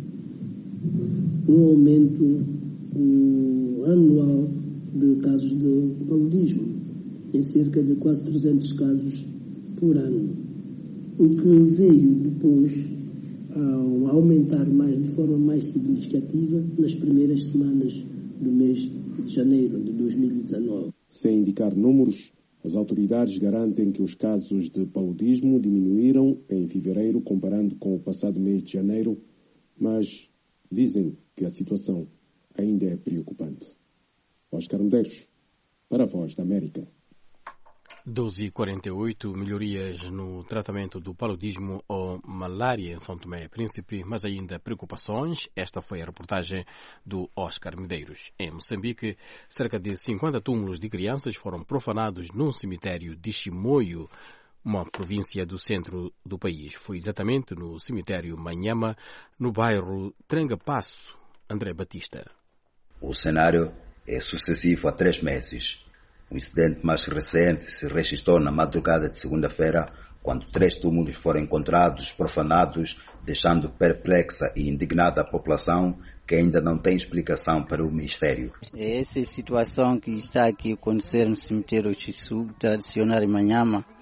um aumento um, anual de casos de paludismo, em cerca de quase trezentos casos por ano, o que veio depois a aumentar mais, de forma mais significativa nas primeiras semanas do mês de janeiro de dois mil e dezanove. Sem indicar números, as autoridades garantem que os casos de paludismo diminuíram em fevereiro comparando com o passado mês de janeiro, mas dizem que a situação ainda é preocupante. Oscar Medeiros, para a Voz da América. doze e quarenta e oito, melhorias no tratamento do paludismo ou malária em São Tomé e Príncipe, mas ainda preocupações. Esta foi a reportagem do Oscar Medeiros. Em Moçambique, cerca de cinquenta túmulos de crianças foram profanados num cemitério de Chimoio, uma província do centro do país. Foi exatamente no cemitério Manhama, no bairro Trangapasso. André Batista. O cenário é sucessivo há três meses. O incidente mais recente se registrou na madrugada de segunda-feira, quando três túmulos foram encontrados, profanados, deixando perplexa e indignada a população, que ainda não tem explicação para o Ministério. Essa situação que está aqui a acontecer no cemitério Chissu, tradicional em Manhama,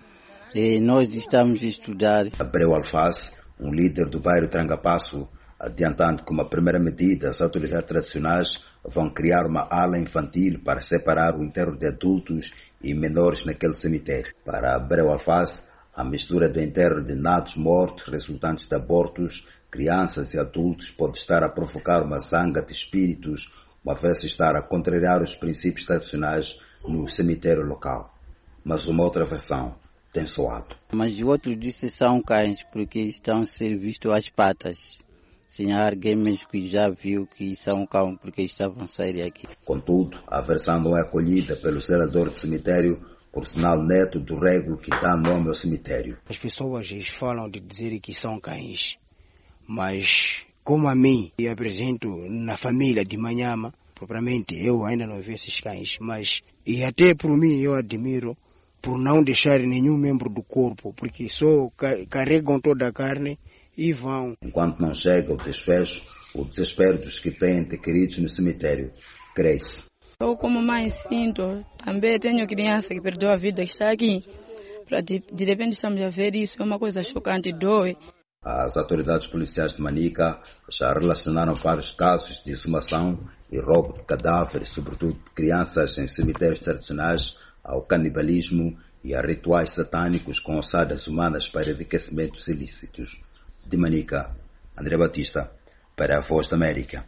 E nós estamos a estudar. Abreu Alface, um líder do bairro Trangapasso, adiantando que uma primeira medida, as autoridades tradicionais vão criar uma ala infantil para separar o enterro de adultos e menores naquele cemitério. Para Abreu Alface, a mistura do enterro de nados mortos resultantes de abortos, crianças e adultos pode estar a provocar uma zanga de espíritos, uma vez estar a contrariar os princípios tradicionais no cemitério local. Mas uma outra versão tem soado. Mas o outro disse são cães, porque estão a ser vistos às patas. Sim, há alguém mesmo que já viu que são cães, porque estavam a sair aqui. Contudo, a versão não é acolhida pelo zelador de cemitério, por sinal neto do régulo que dá nome ao cemitério. As pessoas falam de dizer que são cães, mas como a mim, eu apresento na família de Manhama, propriamente eu ainda não vi esses cães, mas e até por mim eu admiro por não deixar nenhum membro do corpo, porque só carregam toda a carne e vão. Enquanto não chega o desfecho, o desespero dos que têm ente queridos no cemitério cresce. Eu como mãe sinto, também tenho criança que perdeu a vida que está aqui. De, de repente estamos a ver isso, é uma coisa chocante, dói. As autoridades policiais de Manica já relacionaram vários casos de exumação e roubo de cadáveres, sobretudo de crianças em cemitérios tradicionais, ao canibalismo e a rituais satânicos com ossadas humanas para enriquecimentos ilícitos. De Manica, André Batista, para a Voz da América.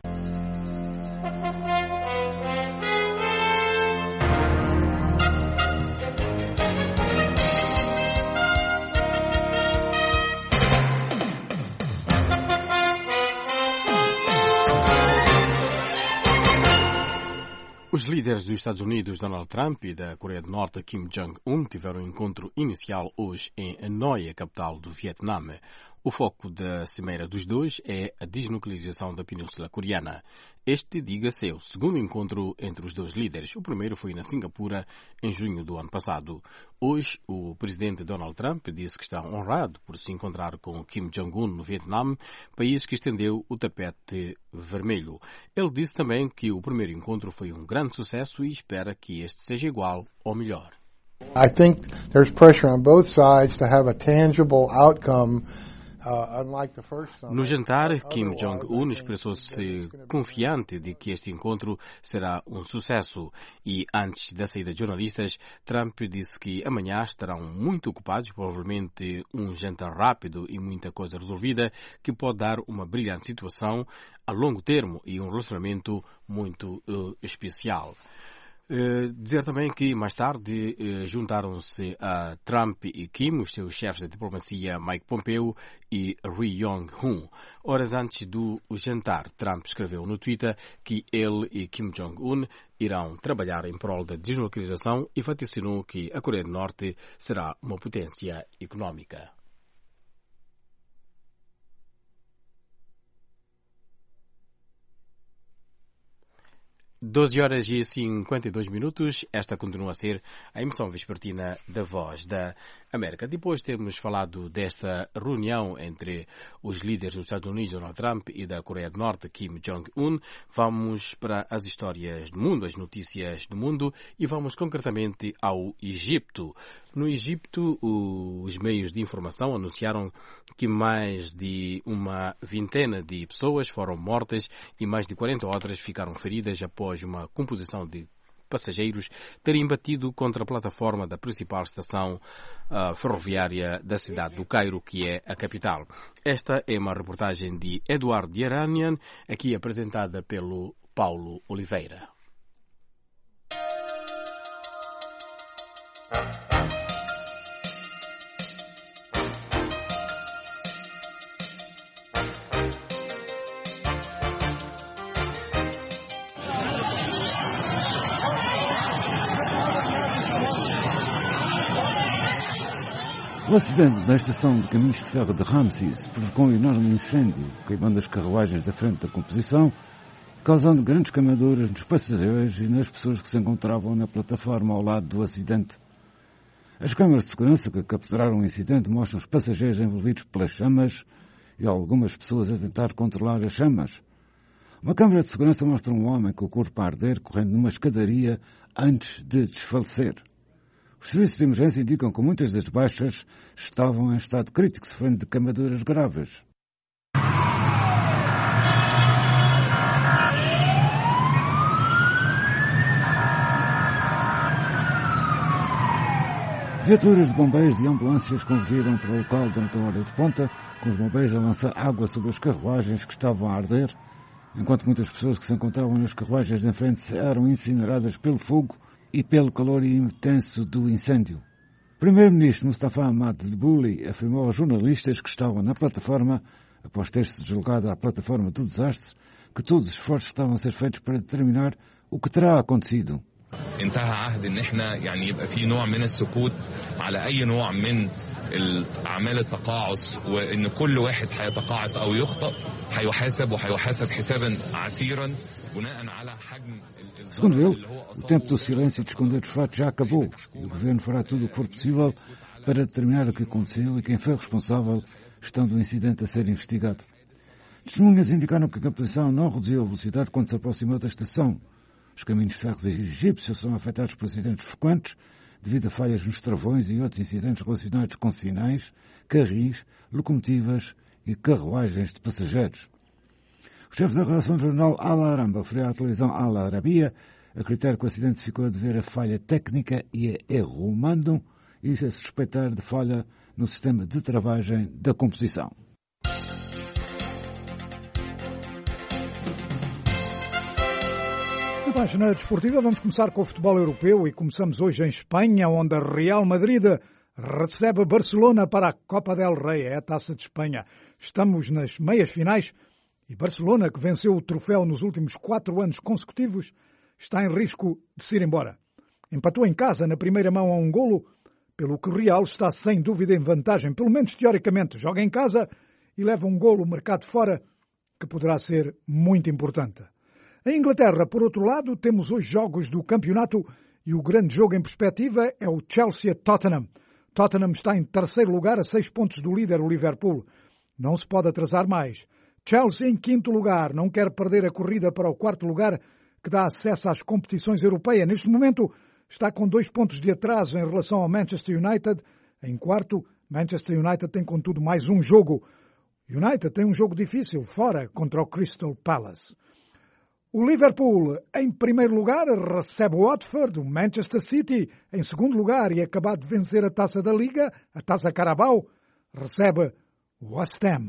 Os líderes dos Estados Unidos, Donald Trump, e da Coreia do Norte, Kim Jong-un, tiveram um encontro inicial hoje em Hanoi, a capital do Vietnã. O foco da cimeira dos dois é a desnuclearização da Península Coreana. Este, diga-se, é o segundo encontro entre os dois líderes. O primeiro foi na Singapura, em junho do ano passado. Hoje, o presidente Donald Trump disse que está honrado por se encontrar com Kim Jong-un no Vietnã, país que estendeu o tapete vermelho. Ele disse também que o primeiro encontro foi um grande sucesso e espera que este seja igual ou melhor. I think there's pressure on both sides to have a tangible outcome. No jantar, Kim Jong-un expressou-se confiante de que este encontro será um sucesso e, antes da saída de jornalistas, Trump disse que amanhã estarão muito ocupados, provavelmente um jantar rápido e muita coisa resolvida, que pode dar uma brilhante situação a longo termo e um relacionamento muito uh, especial. Uh, dizer também que mais tarde uh, juntaram-se a Trump e Kim, os seus chefes de diplomacia Mike Pompeo e Ri Yong-hun. Horas antes do jantar, Trump escreveu no Twitter que ele e Kim Jong-un irão trabalhar em prol da desnuclearização e vaticinou que a Coreia do Norte será uma potência económica. doze horas e cinquenta e dois minutos. Esta continua a ser a emissão vespertina da Voz da América. Depois de termos falado desta reunião entre os líderes dos Estados Unidos, Donald Trump, e da Coreia do Norte, Kim Jong-un, vamos para as histórias do mundo, as notícias do mundo, e vamos concretamente ao Egito. No Egito, os meios de informação anunciaram que mais de uma vintena de pessoas foram mortas e mais de quarenta outras ficaram feridas após uma composição de passageiros terem batido contra a plataforma da principal estação uh, ferroviária da cidade do Cairo, que é a capital. Esta é uma reportagem de Eduardo Yeranian, aqui apresentada pelo Paulo Oliveira. O acidente da estação de caminhos de ferro de Ramses provocou um enorme incêndio, queimando as carruagens da frente da composição, causando grandes queimaduras nos passageiros e nas pessoas que se encontravam na plataforma ao lado do acidente. As câmaras de segurança que capturaram o incidente mostram os passageiros envolvidos pelas chamas e algumas pessoas a tentar controlar as chamas. Uma câmara de segurança mostra um homem com o corpo a arder correndo numa escadaria antes de desfalecer. Os serviços de emergência indicam que muitas das baixas estavam em estado crítico, sofrendo de queimaduras graves. Viaturas de bombeiros e ambulâncias convergiram para o local durante a hora de ponta, com os bombeiros a lançar água sobre as carruagens que estavam a arder, enquanto muitas pessoas que se encontravam nas carruagens em frente eram incineradas pelo fogo e pelo calor intenso do incêndio. O primeiro-ministro Mustafa Ahmad Debouli afirmou aos jornalistas que estavam na plataforma, após ter-se deslogado à plataforma do desastre, que todos os esforços estavam a ser feitos para determinar o que terá acontecido. انتهى عهد ان احنا يعني يبقى في نوع من السكوت على اي نوع من اعمال التقاعس وان كل واحد هيتقاعس او يخطئ هيحاسب وهيحاسب حسابا عسيرا بناء على حجم. Segundo ele, o tempo do silêncio e de esconder os fatos já acabou e o governo fará tudo o que for possível para determinar o que aconteceu e quem foi responsável, estando o incidente a ser investigado. Testemunhas indicaram que a posição não reduziu a velocidade quando se aproximou da estação. Os caminhos de ferros egípcios são afetados por acidentes frequentes devido a falhas nos travões e outros incidentes relacionados com sinais, carris, locomotivas e carruagens de passageiros. O chefe da redação do jornal Al Aramba referiu à televisão Al Arabiya a acreditar que o acidente ficou a dever a falha técnica e a erro humano e a suspeitar de falha no sistema de travagem da composição. Na página desportiva vamos começar com o futebol europeu e começamos hoje em Espanha, onde a Real Madrid recebe Barcelona para a Copa del Rey, é a Taça de Espanha. Estamos nas meias finais e Barcelona, que venceu o troféu nos últimos quatro anos consecutivos, está em risco de se ir embora. Empatou em casa na primeira mão a um golo, pelo que o Real está sem dúvida em vantagem, pelo menos teoricamente. Joga em casa e leva um golo marcado fora, que poderá ser muito importante. Em Inglaterra, por outro lado, temos hoje jogos do campeonato e o grande jogo em perspectiva é o Chelsea-Tottenham. Tottenham está em terceiro lugar a seis pontos do líder, o Liverpool. Não se pode atrasar mais. Chelsea em quinto lugar, não quer perder a corrida para o quarto lugar, que dá acesso às competições europeias. Neste momento está com dois pontos de atraso em relação ao Manchester United. Em quarto, Manchester United tem contudo mais um jogo. United tem um jogo difícil, fora, contra o Crystal Palace. O Liverpool, em primeiro lugar, recebe o Watford, o Manchester City, em segundo lugar, e acabado de vencer a Taça da Liga, a Taça Carabao, recebe o West Ham.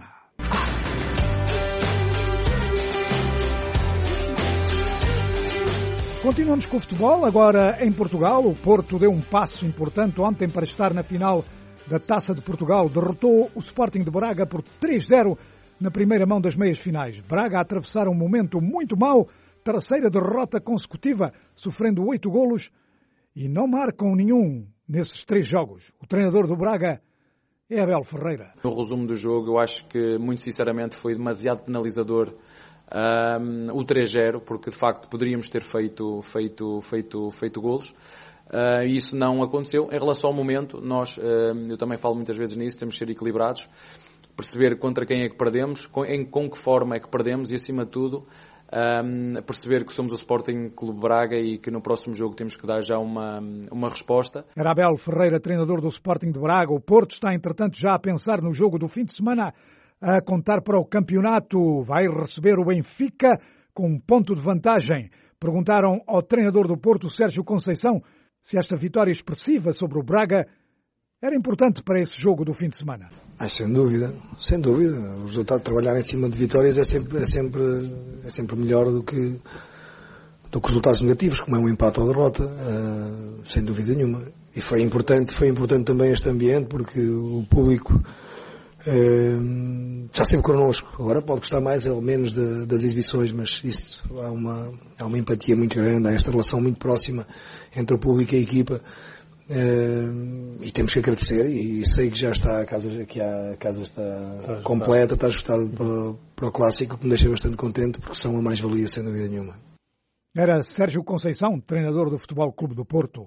Continuamos com o futebol, agora em Portugal. O Porto deu um passo importante ontem para estar na final da Taça de Portugal. Derrotou o Sporting de Braga por três a zero na primeira mão das meias finais. Braga a atravessar um momento muito mau, terceira derrota consecutiva, sofrendo oito golos e não marcam nenhum nesses três jogos. O treinador do Braga é Abel Ferreira. No resumo do jogo, eu acho que, muito sinceramente, foi demasiado penalizador um, o três a zero, porque de facto poderíamos ter feito, feito, feito, feito golos. Uh, e isso não aconteceu. Em relação ao momento, nós, uh, eu também falo muitas vezes nisso, temos de ser equilibrados, perceber contra quem é que perdemos, com, em, com que forma é que perdemos e, acima de tudo, um, perceber que somos o Sporting Clube Braga e que no próximo jogo temos que dar já uma, uma resposta. Era Abel Ferreira, treinador do Sporting de Braga. O Porto está, entretanto, já a pensar no jogo do fim de semana, a contar para o campeonato. Vai receber o Benfica com um ponto de vantagem. Perguntaram ao treinador do Porto, Sérgio Conceição, se esta vitória expressiva sobre o Braga era importante para esse jogo do fim de semana. Ah, sem dúvida, sem dúvida. O resultado de trabalhar em cima de vitórias é sempre, é sempre, é sempre melhor do que, do que resultados negativos, como é um empate ou derrota, uh, sem dúvida nenhuma. E foi importante, foi importante também este ambiente, porque o público uh, já sempre connosco. Agora pode gostar mais ou menos de, das exibições, mas isso, há uma, há uma empatia muito grande, há esta relação muito próxima entre o público e a equipa. Uh, e temos que agradecer, e sei que já está a casa, que a casa está, está completa, está ajustada para, para o clássico, que me deixa bastante contente, porque são uma mais-valia, sem dúvida nenhuma. Era Sérgio Conceição, treinador do Futebol Clube do Porto.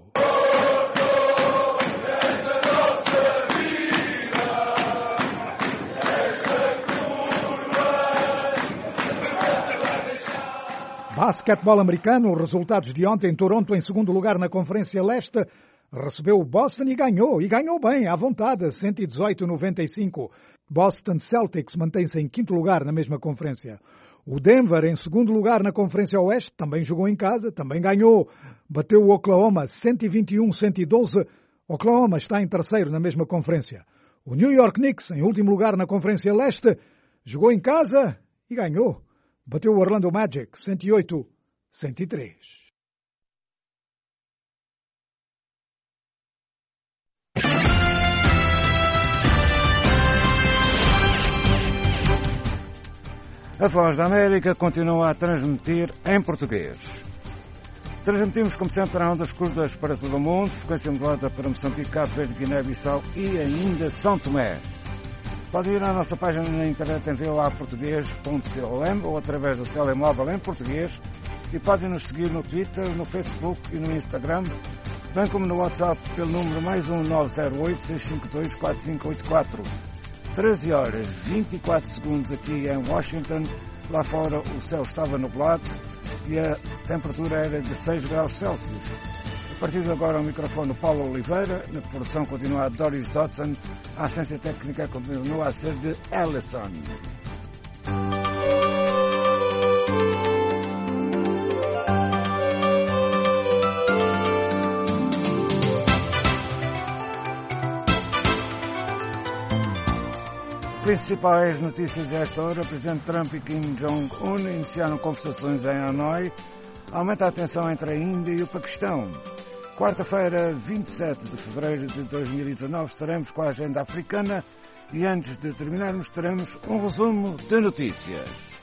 Basquetebol americano, resultados de ontem. Toronto em segundo lugar na Conferência Leste recebeu o Boston e ganhou, e ganhou bem, à vontade, cento e dezoito a noventa e cinco. Boston Celtics mantém-se em quinto lugar na mesma conferência. O Denver, em segundo lugar na Conferência Oeste, também jogou em casa, também ganhou. Bateu o Oklahoma cento e vinte e um a cento e doze. Oklahoma está em terceiro na mesma conferência. O New York Knicks, em último lugar na Conferência Leste, jogou em casa e ganhou. Bateu o Orlando Magic cento e oito a cento e três. A Voz da América continua a transmitir em português. Transmitimos, como sempre, a ondas curtas para todo o mundo, frequência modulada para Moçambique, Cabo Verde, Guiné-Bissau e ainda São Tomé. Pode ir à nossa página na internet em v o a português ponto com ou através do telemóvel em português e podem nos seguir no Twitter, no Facebook e no Instagram, bem como no WhatsApp pelo número mais um nove zero oito, seis cinco dois, quatro cinco oito quatro. treze horas e vinte e quatro segundos aqui em Washington. Lá fora o céu estava nublado e a temperatura era de seis graus Celsius. A partir de agora o microfone Paulo Oliveira, na produção continua a Doris Dodson, a assistência técnica continua a ser de Ellison. Principais notícias a esta hora: o Presidente Trump e Kim Jong-un iniciaram conversações em Hanoi. Aumenta a tensão entre a Índia e o Paquistão. Quarta-feira, vinte e sete de fevereiro de dois mil e dezanove, estaremos com a agenda africana e antes de terminarmos teremos um resumo de notícias.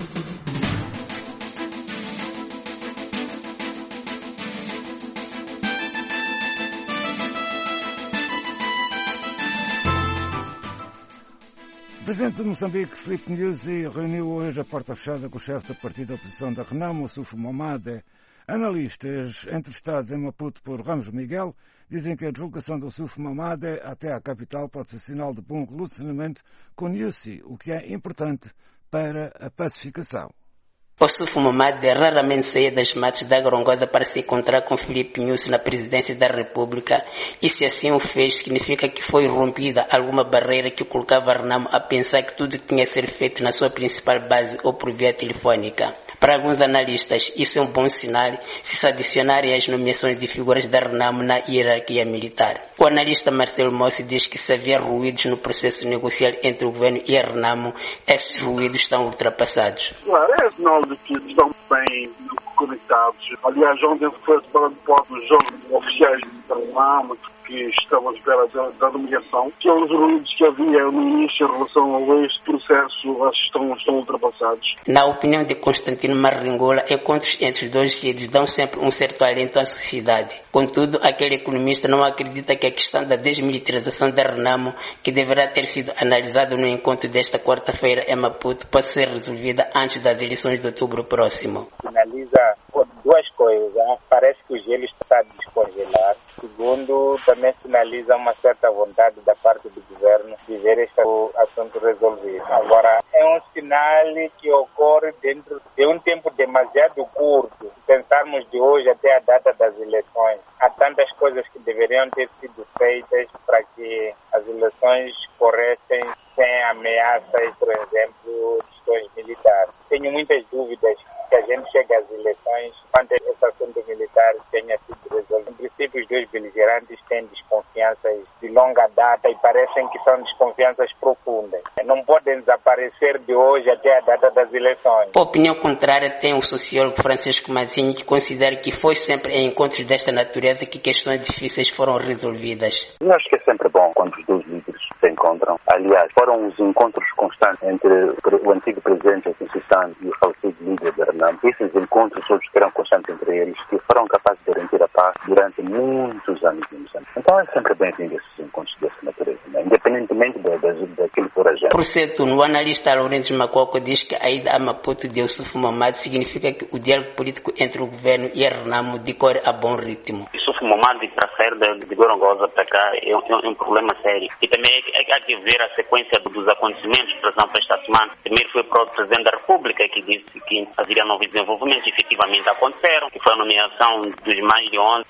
O Presidente de Moçambique, Filipe Nyusi, reuniu hoje a porta fechada com o chefe do partido da oposição da Renamo, Ossufo Momade. Analistas entrevistados em Maputo por Ramos Miguel dizem que a deslocação do Ossufo Momade até à capital pode ser sinal de bom relacionamento com Nyusi, o que é importante para a pacificação. Ossufo Momade raramente saía das matas da Gorongosa para se encontrar com Filipe Nyusi na presidência da República, e se assim o fez, significa que foi rompida alguma barreira que colocava Renamo a pensar que tudo tinha a ser feito na sua principal base ou por via telefônica. Para alguns analistas, isso é um bom sinal se se adicionarem as nomeações de figuras da Renamo na hierarquia militar. O analista Marcelo Mossi diz que se havia ruídos no processo negocial entre o governo e a Renamo, esses ruídos estão ultrapassados. Claro, é sinal de que estão bem conectados. Aliás, ontem foi separado os jogos oficiais da Renamo que estavam à espera da, da nomeação, que é um dos ruídos que havia no início em relação a este processo, acho que estão, estão ultrapassados. Na opinião de Constantino Marringola, encontros entre os dois líderes dão sempre um certo alento à sociedade. Contudo, aquele economista não acredita que a questão da desmilitarização da Renamo, que deverá ter sido analisada no encontro desta quarta-feira em Maputo, possa ser resolvida antes das eleições de outubro próximo. Finaliza com duas coisas. Parece que o gelo está a descongelar. Segundo, também sinaliza uma certa vontade da parte do governo de ver este assunto resolvido. Agora, é um sinal que ocorre dentro de um tempo demasiado curto. Se pensarmos de hoje até a data das eleições, há tantas coisas que deveriam ter sido feitas para que as eleições corressem sem ameaças, por exemplo, de questões militares. Tenho muitas dúvidas que a gente chegue às eleições quando esse assunto militar tenha sido resolvido. Em princípio, os dois beligerantes têm desconfianças de longa data e parecem que são desconfianças profundas. Não podem desaparecer de hoje até a data das eleições. A opinião contrária tem o sociólogo Francisco Mazinho, que considera que foi sempre em encontros desta natureza que questões difíceis foram resolvidas. Eu acho que é sempre bom quando os dois líderes se encontram. Aliás, foram os encontros constantes entre o antigo presidente da Constituição e o falecido líder da Renamo. Esses encontros todos que eram constantes entre eles, que foram capazes de garantir a paz durante muitos anos. Então é sempre bem-vindo esses encontros dessa natureza, né? Independentemente da, da, daquilo por agenda. Por certo, o analista Lourenço Macoco diz que a ida a Maputo de Ossufo Momade significa que o diálogo político entre o governo e a Renamo decorre a bom ritmo. Ossufo Momade para sair de, de Gorongosa para cá é um, é um problema sério. E também é que há que ver a sequência dos acontecimentos, por exemplo, esta semana. Primeiro foi para o Presidente da República que disse que haveria novos desenvolvimentos, efetivamente aconteceram, que foi a nomeação dos mais de onze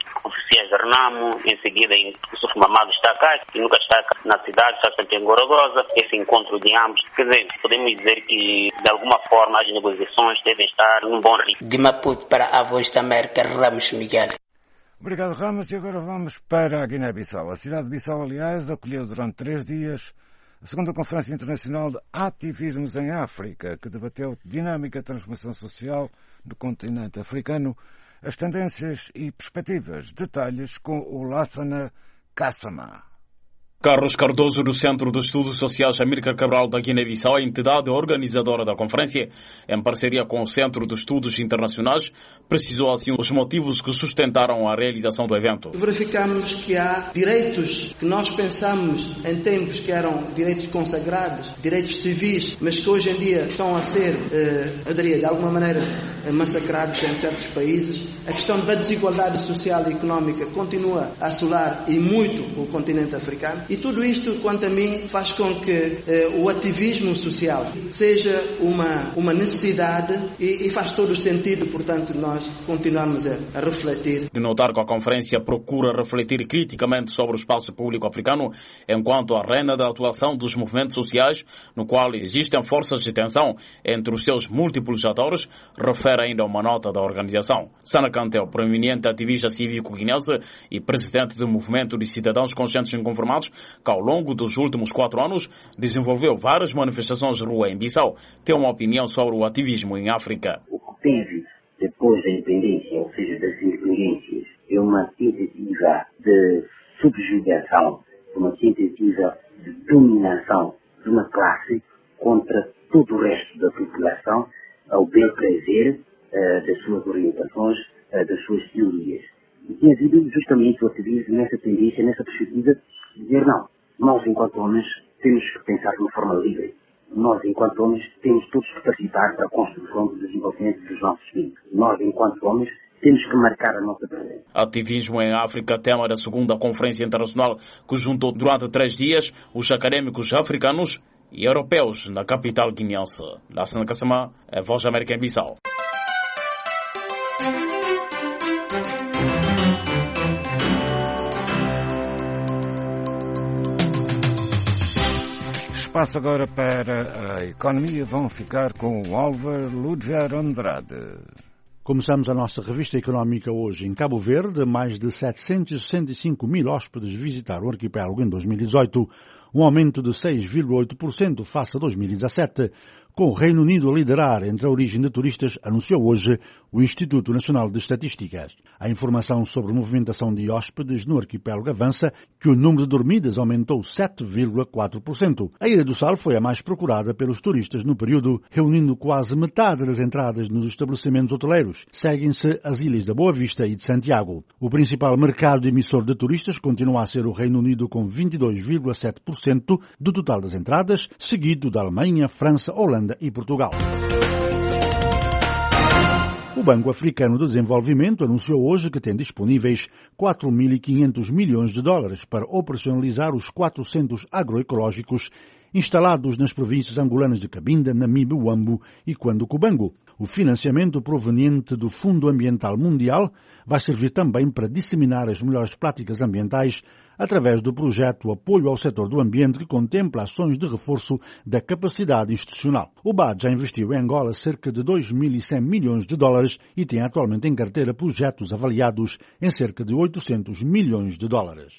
oficiais de Renamo, em seguida em Yusuf Mamado está cá, que nunca está cá na cidade, está sempre em Gorogoza, esse encontro de ambos. Quer dizer, podemos dizer que de alguma forma as negociações devem estar num bom ritmo. De Maputo para a Voz da América, Ramos Miguel. Obrigado, Ramos. E agora vamos para a Guiné-Bissau. A cidade de Bissau, aliás, acolheu durante três dias a segunda Conferência Internacional de Ativismos em África, que debateu dinâmica transformação social no continente africano, as tendências e perspectivas. Detalhes com o Lassana Kassama. Carlos Cardoso, do Centro de Estudos Sociais Amílcar Cabral da Guiné-Bissau, a entidade organizadora da conferência, em parceria com o Centro de Estudos Internacionais, precisou assim os motivos que sustentaram a realização do evento. Verificamos que há direitos que nós pensamos em tempos que eram direitos consagrados, direitos civis, mas que hoje em dia estão a ser, eh, eu diria, de alguma maneira massacrados em certos países. A questão da desigualdade social e económica continua a assolar e muito o continente africano. E tudo isto, quanto a mim, faz com que eh, o ativismo social seja uma, uma necessidade e, e faz todo o sentido, portanto, nós continuarmos a, a refletir. De notar que a conferência procura refletir criticamente sobre o espaço público africano enquanto arena da atuação dos movimentos sociais, no qual existem forças de tensão entre os seus múltiplos atores, refere ainda uma nota da organização. Sana Kante, o proeminente ativista cívico guinense e presidente do Movimento de Cidadãos Conscientes e Inconformados, que ao longo dos últimos quatro anos desenvolveu várias manifestações de rua em Bissau, tem uma opinião sobre o ativismo em África. O que teve depois da independência, ou seja, das independências, é uma tentativa de subjugação, uma tentativa de dominação de uma classe contra todo o resto da população, ao bel prazer uh, das suas orientações, uh, das suas teorias. E tem havido justamente o ativismo nessa tendência, nessa perspectiva, de dizer não, nós enquanto homens temos que pensar de uma forma livre. Nós enquanto homens temos todos que participar para a construção do desenvolvimento dos nossos filhos. Nós enquanto homens temos que marcar a nossa presença. Ativismo em África, tema da segunda Conferência Internacional que juntou durante três dias os académicos africanos e europeus na capital guineense. Lassana Kassama, a Voz da América em Bissau. Passo agora para a economia. Vão ficar com o Álvaro Ludger Andrade. Começamos a nossa revista económica hoje em Cabo Verde. Mais de setecentos e sessenta e cinco mil hóspedes visitaram o arquipélago em dois mil e dezoito, um aumento de seis vírgula oito por cento face a dois mil e dezassete. Com o Reino Unido a liderar entre a origem de turistas, anunciou hoje o Instituto Nacional de Estatísticas. A informação sobre a movimentação de hóspedes no arquipélago avança que o número de dormidas aumentou sete vírgula quatro por cento. A Ilha do Sal foi a mais procurada pelos turistas no período, reunindo quase metade das entradas nos estabelecimentos hoteleiros. Seguem-se as ilhas da Boa Vista e de Santiago. O principal mercado emissor de turistas continua a ser o Reino Unido, com vinte e dois vírgula sete por cento do total das entradas, seguido da Alemanha, França, Holanda e Portugal. O Banco Africano de Desenvolvimento anunciou hoje que tem disponíveis quatro mil e quinhentos milhões de dólares para operacionalizar os quatrocentos agroecológicos instalados nas províncias angolanas de Cabinda, Namibe, Huambo e Cuando-Cubango. O financiamento proveniente do Fundo Ambiental Mundial vai servir também para disseminar as melhores práticas ambientais através do projeto Apoio ao Setor do Ambiente, que contempla ações de reforço da capacidade institucional. O B A D já investiu em Angola cerca de dois mil e cem milhões de dólares e tem atualmente em carteira projetos avaliados em cerca de oitocentos milhões de dólares.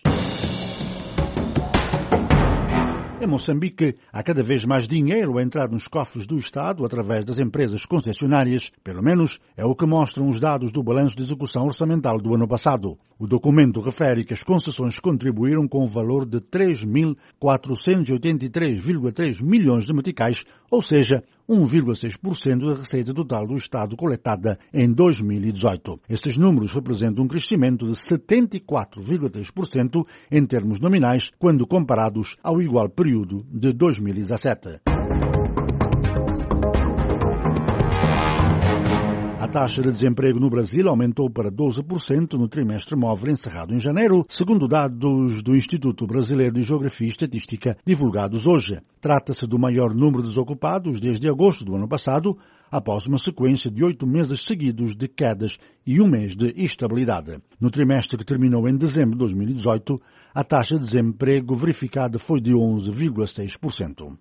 Em Moçambique, há cada vez mais dinheiro a entrar nos cofres do Estado através das empresas concessionárias. Pelo menos é o que mostram os dados do balanço de execução orçamental do ano passado. O documento refere que as concessões contribuíram com o valor de três mil quatrocentos e oitenta e três vírgula três milhões de meticais, ou seja, um vírgula seis por cento da receita total do Estado coletada em dois mil e dezoito. Estes números representam um crescimento de setenta e quatro vírgula três por cento em termos nominais, quando comparados ao igual período de dois mil e dezassete. A A taxa de desemprego no Brasil aumentou para doze por cento no trimestre móvel encerrado em janeiro, segundo dados do Instituto Brasileiro de Geografia e Estatística divulgados hoje. Trata-se do maior número de desocupados desde agosto do ano passado, após uma sequência de oito meses seguidos de quedas e um mês de estabilidade. No trimestre que terminou em dezembro de dois mil e dezoito, a taxa de desemprego verificada foi de onze vírgula seis por cento.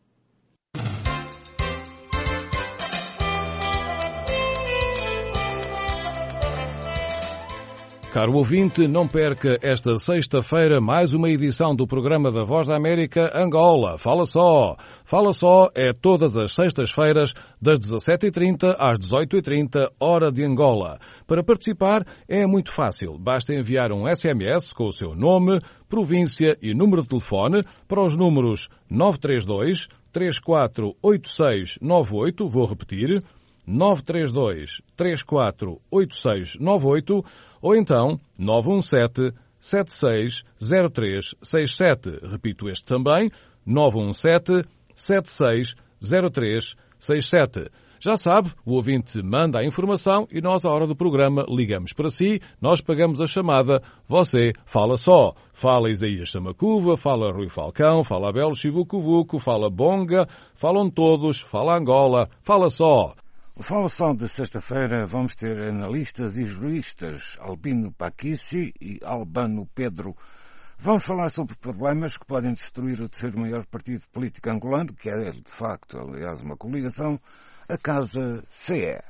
Caro ouvinte, não perca esta sexta-feira mais uma edição do programa da Voz da América Angola. Fala só! Fala só é todas as sextas-feiras das dezassete e trinta às dezoito e trinta, hora de Angola. Para participar é muito fácil. Basta enviar um S M S com o seu nome, província e número de telefone para os números nove três dois, três quatro oito seis nove oito, vou repetir, nove três dois, três quatro oito seis nove oito, ou então nove um sete, sete seis zero três seis sete. Repito este também, nove um sete, sete seis zero três seis sete. Já sabe, o ouvinte manda a informação e nós, à hora do programa, ligamos para si, nós pagamos a chamada, você fala só. Fala Isaías Samacuva, fala Rui Falcão, fala Abel Chivucovuco, fala Bonga, falam todos, fala Angola, fala só. O Fala Só de sexta-feira vamos ter analistas e juristas, Albino Paquici e Albano Pedro. Vamos falar sobre problemas que podem destruir o terceiro maior partido político angolano, que é, de facto, aliás, uma coligação, a Casa C E.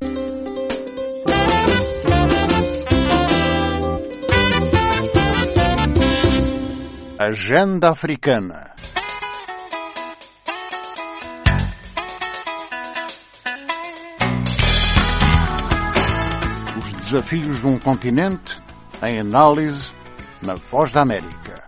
Agenda Africana. Desafios de um continente em análise na Voz da América.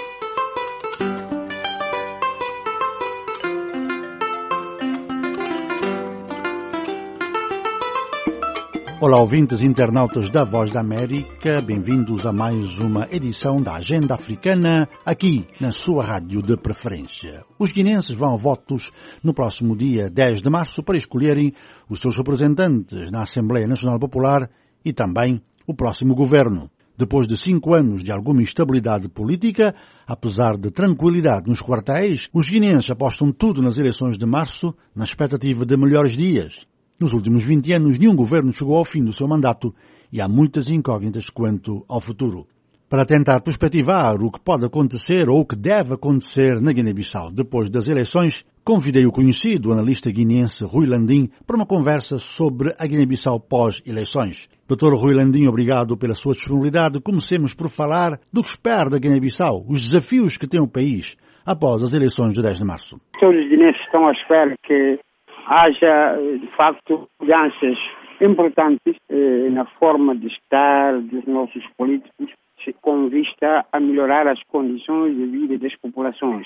Olá, ouvintes e internautas da Voz da América, bem-vindos a mais uma edição da Agenda Africana, aqui na sua rádio de preferência. Os guineenses vão a votos no próximo dia dez de março para escolherem os seus representantes na Assembleia Nacional Popular e também o próximo governo. Depois de cinco anos de alguma instabilidade política, apesar de tranquilidade nos quartéis, os guineenses apostam tudo nas eleições de março, na expectativa de melhores dias. Nos últimos vinte anos, nenhum governo chegou ao fim do seu mandato e há muitas incógnitas quanto ao futuro. Para tentar perspectivar o que pode acontecer ou o que deve acontecer na Guiné-Bissau depois das eleições, convidei o conhecido analista guineense Rui Landim para uma conversa sobre a Guiné-Bissau pós-eleições. doutor Rui Landim, obrigado pela sua disponibilidade. Comecemos por falar do que espera da Guiné-Bissau, os desafios que tem o país após as eleições de dez de março. Todos os guineenses estão à espera que haja, de facto, mudanças importantes eh, na forma de estar dos nossos políticos, com vista a melhorar as condições de vida das populações.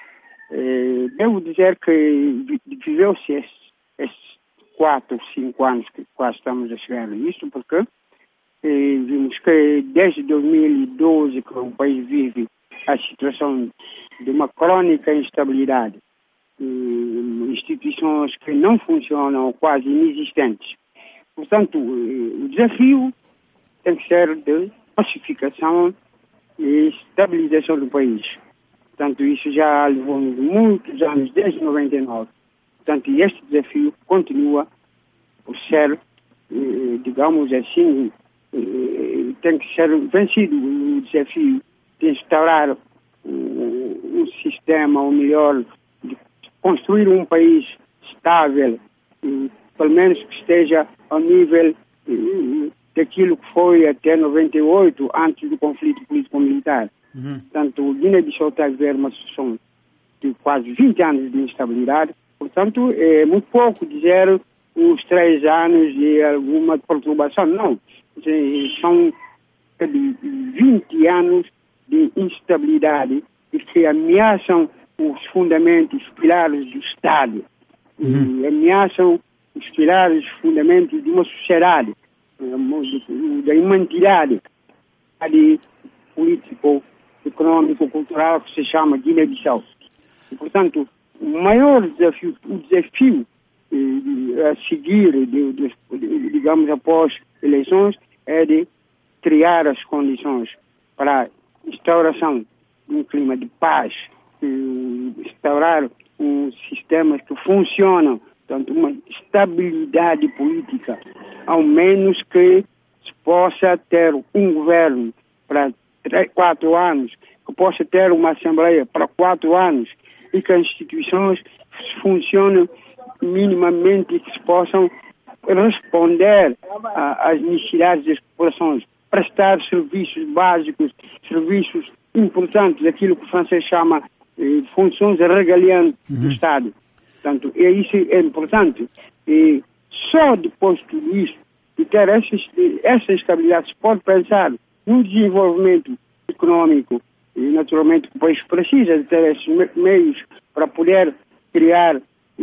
Eh, devo dizer que viveu-se esses, esses quatro, cinco anos que quase estamos a chegar a isso, porque eh, vimos que desde dois mil e doze que o país vive a situação de uma crônica instabilidade, eh, instituições que não funcionam, quase inexistentes. Portanto, eh, o desafio tem que ser de pacificação e estabilização do país. Portanto, isso já levou muitos anos, desde noventa e nove. Portanto, este desafio continua por ser, eh, digamos assim, eh, tem que ser vencido o desafio de instaurar um, um sistema, ou melhor, de construir um país estável, eh, pelo menos que esteja ao nível eh, daquilo que foi até noventa e oito, antes do conflito político-militar. Uhum. Portanto, o Guiné-Bissau está a viver uma situação de quase vinte anos de instabilidade. Portanto, é muito pouco dizer os três anos de alguma perturbação. Não. São vinte anos de instabilidade e que ameaçam os fundamentos, os pilares do Estado. Uhum. E ameaçam os pilares, os fundamentos de uma sociedade, da imanidade político, econômico, cultural que se chama Guiné-Bissau. E, portanto, o maior desafio, o desafio a seguir, de, de, de, digamos, após eleições, é de criar as condições para a instauração de um clima de paz, instaurar um sistema que funciona, portanto, uma estabilidade política, ao menos que se possa ter um governo para três, quatro anos, que possa ter uma Assembleia para quatro anos e que as instituições funcionem minimamente e que se possam responder às necessidades das populações, prestar serviços básicos, serviços importantes, aquilo que o francês chama eh, funções regaliantes uhum. do Estado. Portanto, é isso é importante. E só depois de tudo isso, de ter essa, essa estabilidade, se pode pensar no desenvolvimento econômico. E, naturalmente, o país precisa de ter esses meios para poder criar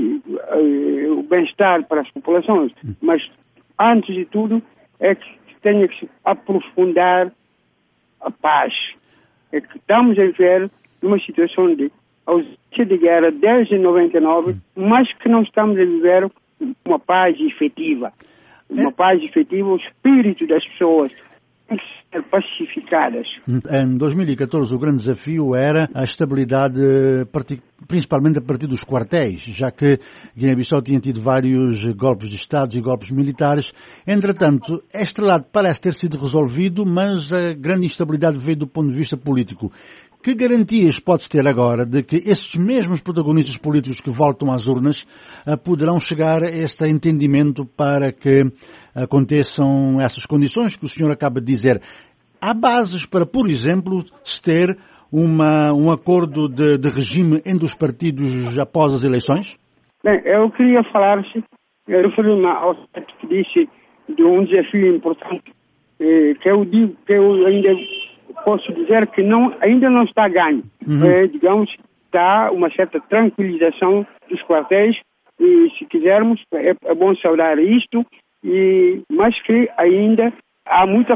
uh, o bem-estar para as populações. Mas, antes de tudo, é que tenha que se aprofundar a paz. É que estamos a ver numa situação de ausência de guerra desde noventa e nove, mas que não estamos a viver uma paz efetiva. Uma paz efetiva, o espírito das pessoas tem que ser pacificadas. Em dois mil e catorze o grande desafio era a estabilidade, principalmente a partir dos quartéis, já que Guiné-Bissau tinha tido vários golpes de Estado e golpes militares. Entretanto, este lado parece ter sido resolvido, mas a grande instabilidade veio do ponto de vista político. Que garantias pode-se ter agora de que esses mesmos protagonistas políticos que voltam às urnas uh, poderão chegar a este entendimento para que aconteçam essas condições que o senhor acaba de dizer? Há bases para, por exemplo, se ter uma, um acordo de, de regime entre os partidos após as eleições? Bem, eu queria falar-se, referir-me ao que disse de um desafio importante, eh, que eu digo que eu ainda posso dizer que não, ainda não está ganho. Uhum. É, digamos, está uma certa tranquilização dos quartéis e, se quisermos, é, é bom saudar isto, e, mas que ainda há muita...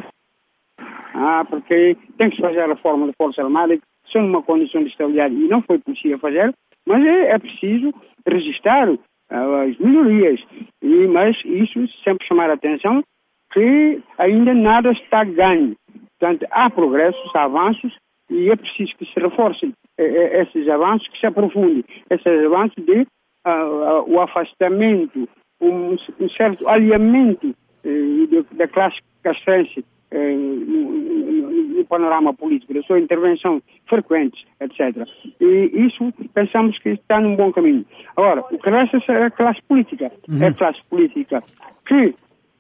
Ah, porque tem que se fazer a reforma da Força Armada, que são numa condição de estabilidade e não foi possível fazer, mas é, é preciso registrar uh, as melhorias. E, mas isso sempre chamar a atenção que ainda nada está ganho. Portanto, há progressos, há avanços, e é preciso que se reforcem eh, esses avanços, que se aprofundem esses avanços de uh, uh, o afastamento, um, um certo alinhamento eh, de, da classe castrense eh, no, no, no panorama político, da sua intervenção frequente, etcétera. E isso pensamos que está num bom caminho. Agora, o que resta é a classe política. Uhum. É a classe política que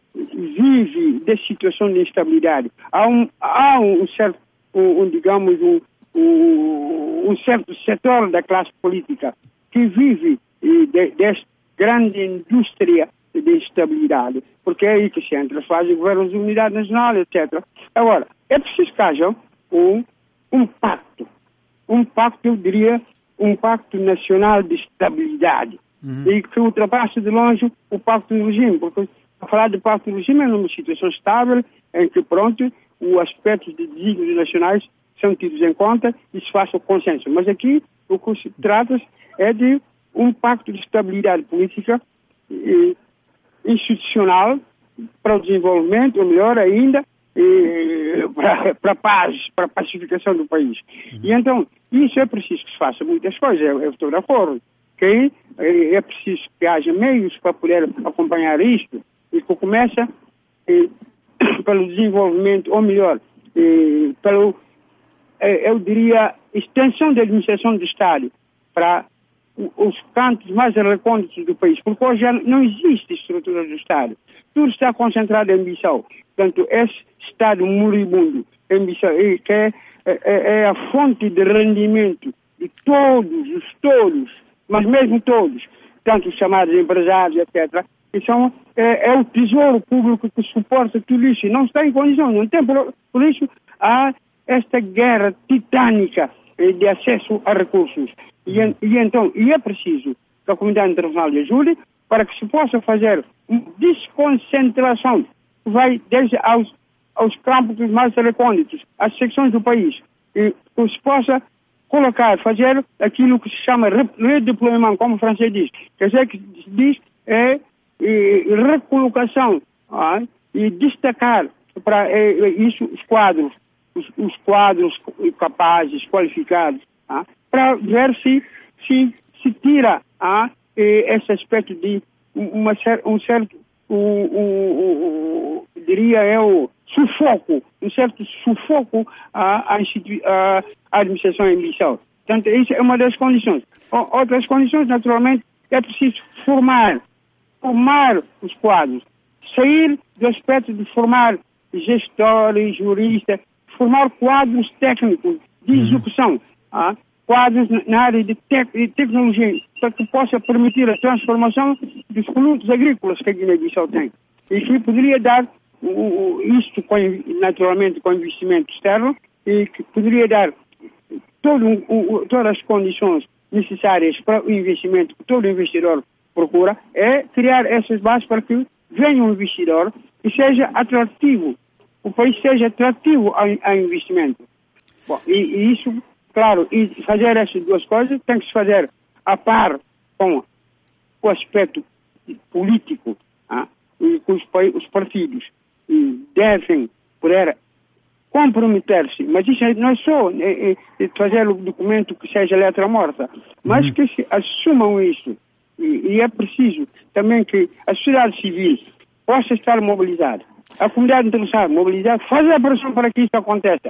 vive da situação de instabilidade. Há um, há um certo, um, um, digamos, um, um, um certo setor da classe política que vive de, desta grande indústria de instabilidade, porque é aí que se entra, faz o governo de unidade nacional, etcétera. Agora, é preciso que haja um, um pacto, um pacto, eu diria, um pacto nacional de estabilidade, uhum. e que ultrapasse de longe o pacto do regime, porque a falar de pacto do regime é numa situação estável, em que, pronto, os aspectos de desígnios nacionais são tidos em conta e se faça o consenso. Mas aqui o que se trata é de um pacto de estabilidade política e institucional para o desenvolvimento, ou melhor ainda, e para, para a paz, para a pacificação do país. Uhum. E então, isso é preciso que se faça muitas coisas, eu, eu estou de acordo, que é preciso que haja meios para poder acompanhar isto, e que começa eh, pelo desenvolvimento, ou melhor, eh, pelo, eh, eu diria, extensão da administração do Estado para os cantos mais recônditos do país, porque hoje já não existe estrutura do Estado. Tudo está concentrado em Bissau. Portanto, esse Estado moribundo em Bissau, que é, é, é a fonte de rendimento de todos os todos, mas mesmo todos, tanto os chamados empresários, etcétera, que são, é, é o tesouro público que suporta tudo isso. E não está em condição, não tem, por, por isso há esta guerra titânica de acesso a recursos. E, e então, e é preciso que a comunidade internacional ajude para que se possa fazer uma desconcentração que vai desde aos, aos campos mais recônditos, às secções do país, e que se possa colocar, fazer aquilo que se chama redeployment, como o francês diz. Quer dizer, que diz é e, recolocação ah, e destacar para é, isso os quadros, os, os quadros capazes, qualificados, ah, para ver se se, se tira ah, esse aspecto de uma, um certo, um, um, um, diria eu, sufoco, um certo sufoco à, à, à administração em Bissau. Portanto, isso é uma das condições. Outras condições, naturalmente, é preciso formar, formar os quadros, sair do aspecto de formar gestores, juristas, formar quadros técnicos de execução, ah, quadros na área de, tec de tecnologia, para que possa permitir a transformação dos produtos agrícolas que a Guiné-Bissau tem. E que poderia dar o, o, isto, com, naturalmente, com investimento externo, e que poderia dar todo, o, todas as condições necessárias para o investimento que todo investidor procura, é criar essas bases para que venha um investidor e seja atrativo, o país seja atrativo ao, ao investimento. Bom, e, e isso, claro, e fazer essas duas coisas tem que se fazer a par com o aspecto político, ah, e com os, os partidos e devem poder comprometer-se, mas isso não é só é, é, fazer o documento que seja letra morta, mas uhum. que se assumam isso. E, e é preciso também que a sociedade civil possa estar mobilizada, a comunidade internacional mobilizada, fazer a pressão para que isso aconteça.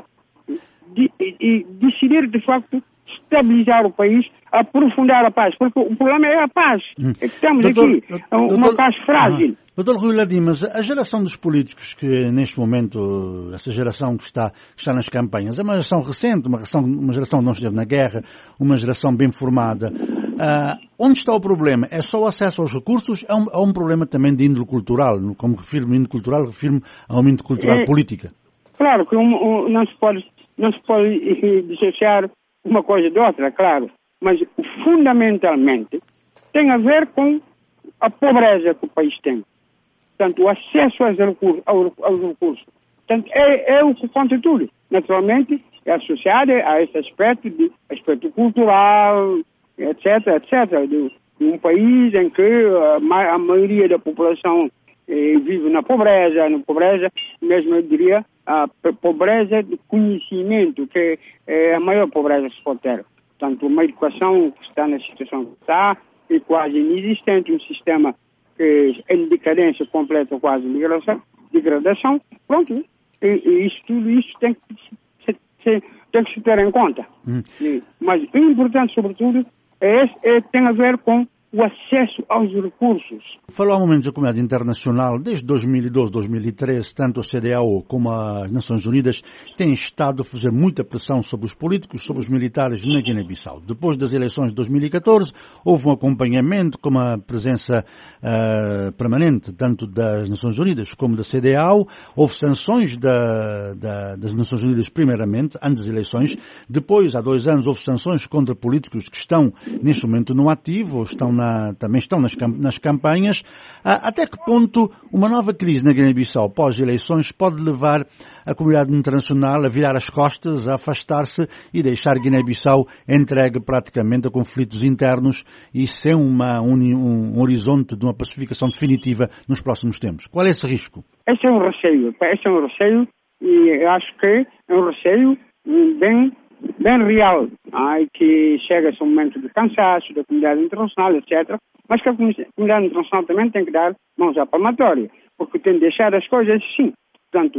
De, e, e decidir, de facto, estabilizar o país, aprofundar a paz, porque o problema é a paz. Hum. É que estamos doutor, aqui, doutor, uma paz frágil. Ah, doutor Rui Ladim, mas a geração dos políticos que neste momento, essa geração que está, que está nas campanhas, é uma geração recente, uma geração, uma geração que não esteve na guerra, uma geração bem formada. Ah, onde está o problema? É só o acesso aos recursos? É um, é um problema também de índole cultural? Como refiro-me índole cultural, refiro-me a uma índole cultural é, política. Claro que um, um, não se pode, não se pode dissociar uma coisa de outra, claro, mas fundamentalmente tem a ver com a pobreza que o país tem. Portanto, o acesso aos recursos, aos recursos. Portanto, é, é o que conta tudo. Naturalmente, é associado a esse aspecto, de, aspecto cultural, etc, etcétera, de, de um país em que a, a maioria da população eh, vive na pobreza, na pobreza, mesmo eu diria, a pobreza de conhecimento, que é a maior pobreza que se pode ter. Portanto, uma educação que está na situação que está, e quase inexistente, um sistema que é em decadência completa, quase degradação, degradação. Pronto, e, e isso, tudo isso tem que se, se, tem que se ter em conta. Hum. E, mas o importante, sobretudo, é, é, tem a ver com o acesso aos recursos. Falou há momentos da comunidade internacional, desde dois mil e doze, dois mil e treze, tanto a C D A O como as Nações Unidas têm estado a fazer muita pressão sobre os políticos, sobre os militares na Guiné-Bissau. Depois das eleições de dois mil e catorze, houve um acompanhamento com uma presença uh, permanente, tanto das Nações Unidas como da C D A O. Houve sanções da, da, das Nações Unidas, primeiramente, antes das eleições. Depois, há dois anos, houve sanções contra políticos que estão, neste momento, no ativo, ou estão na também estão nas, nas campanhas. Até que ponto uma nova crise na Guiné-Bissau pós-eleições pode levar a comunidade internacional a virar as costas, a afastar-se e deixar Guiné-Bissau entregue praticamente a conflitos internos e sem uma, um, um horizonte de uma pacificação definitiva nos próximos tempos? Qual é esse risco? Esse é um receio. Esse é um receio e eu acho que é um receio bem bem real, ah, e que chega a esse momento de cansaço da comunidade internacional, etcétera, mas que a comunidade internacional também tem que dar mãos à palmatória, porque tem de deixar as coisas assim. Portanto,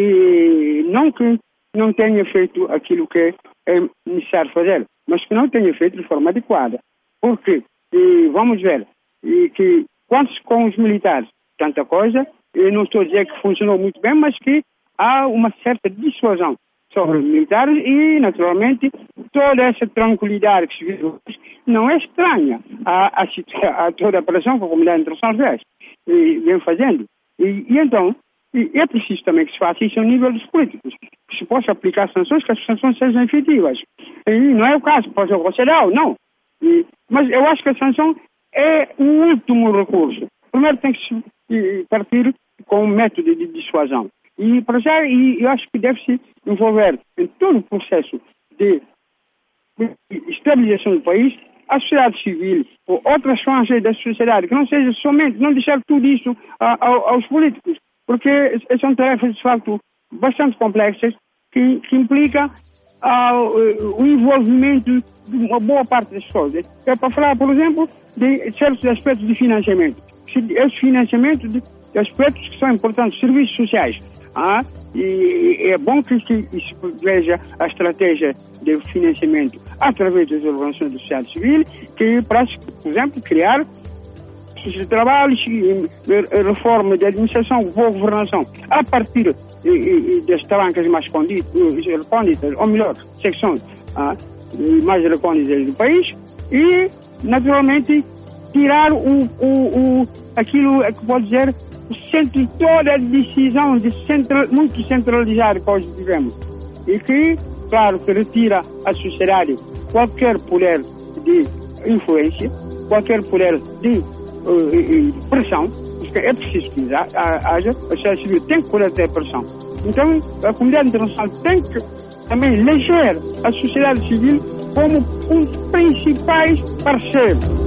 e não que não tenha feito aquilo que é necessário fazer, mas que não tenha feito de forma adequada. Porque, e vamos ver, e que quanto com os militares, tanta coisa, eu não estou a dizer que funcionou muito bem, mas que há uma certa dissuasão sobre os militares e, naturalmente, toda essa tranquilidade que se vive hoje não é estranha a, a, a toda a pressão que a comunidade internacional fez e vem fazendo. E, e então, e é preciso também que se faça isso ao nível dos políticos, que se possa aplicar sanções, que as sanções sejam efetivas. E não é o caso, pode ser o conselho, não. E, mas eu acho que a sanção é o último recurso. Primeiro tem que se partir com um método de dissuasão. E, para já, e, eu acho que deve-se envolver em todo o processo de estabilização do país a sociedade civil, ou outras franjas da sociedade, que não seja somente, não deixar tudo isso a, a, aos políticos, porque são tarefas, de facto, bastante complexas, que, que implicam ao, o envolvimento de uma boa parte das pessoas. É para falar, por exemplo, de certos aspectos de financiamento. Esse financiamento de, de aspectos que são importantes, serviços sociais. Ah, e é bom que se, se veja a estratégia de financiamento através das organizações da sociedade civil, que para, por exemplo, criar de trabalhos, reforma da administração, boa governação, a partir das tarancas mais recônditas, ou melhor, secções ah, mais recônditas do país, e, naturalmente, tirar o, o, o, aquilo que pode dizer o centro de toda a decisão de central, muito centralizada que hoje vivemos. E que, claro, que retira à sociedade qualquer poder de influência, qualquer poder de Uh, pressão, porque é preciso que haja, a sociedade civil tem que poder ter pressão. Então, a comunidade internacional tem que também eleger a sociedade civil como um dos principais parceiros.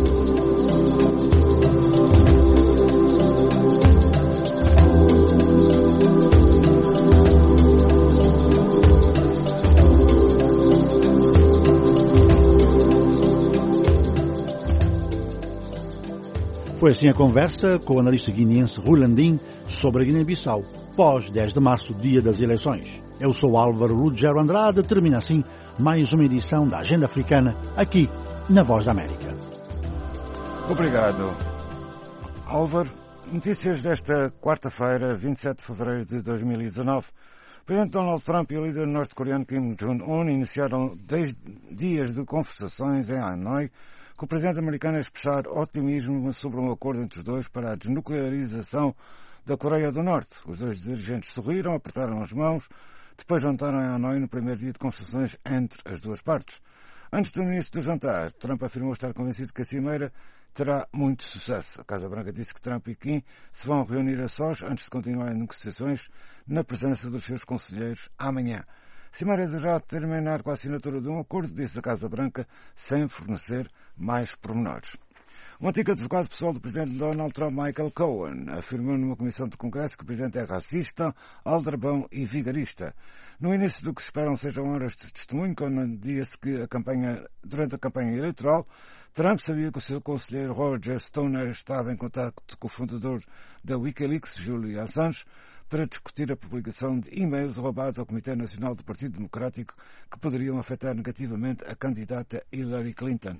Foi assim a conversa com o analista guineense Rui Landim sobre a Guiné-Bissau, pós dez de março, dia das eleições. Eu sou Álvaro Lugero Andrade, termina assim mais uma edição da Agenda Africana, aqui na Voz da América. Obrigado, Álvaro. Notícias desta quarta-feira, vinte e sete de fevereiro de dois mil e dezanove. O presidente Donald Trump e o líder norte-coreano Kim Jong-un iniciaram dez dias de conversações em Hanoi, com o presidente americano a expressar otimismo sobre um acordo entre os dois para a desnuclearização da Coreia do Norte. Os dois dirigentes sorriram, apertaram as mãos, depois jantaram em Hanoi no primeiro dia de conversações entre as duas partes. Antes do início do jantar, Trump afirmou estar convencido que a cimeira terá muito sucesso. A Casa Branca disse que Trump e Kim se vão reunir a sós antes de continuarem negociações na presença dos seus conselheiros amanhã. A cimeira deverá terminar com a assinatura de um acordo, disse a Casa Branca, sem fornecer mais pormenores. O antigo advogado pessoal do presidente Donald Trump, Michael Cohen, afirmou numa comissão de Congresso que o presidente é racista, aldrabão e vigarista. No início do que se esperam sejam horas de testemunho, Cohen disse que a campanha, durante a campanha eleitoral, Trump sabia que o seu conselheiro Roger Stone estava em contacto com o fundador da Wikileaks, Julian Assange, para discutir a publicação de e-mails roubados ao Comitê Nacional do Partido Democrático que poderiam afetar negativamente a candidata Hillary Clinton.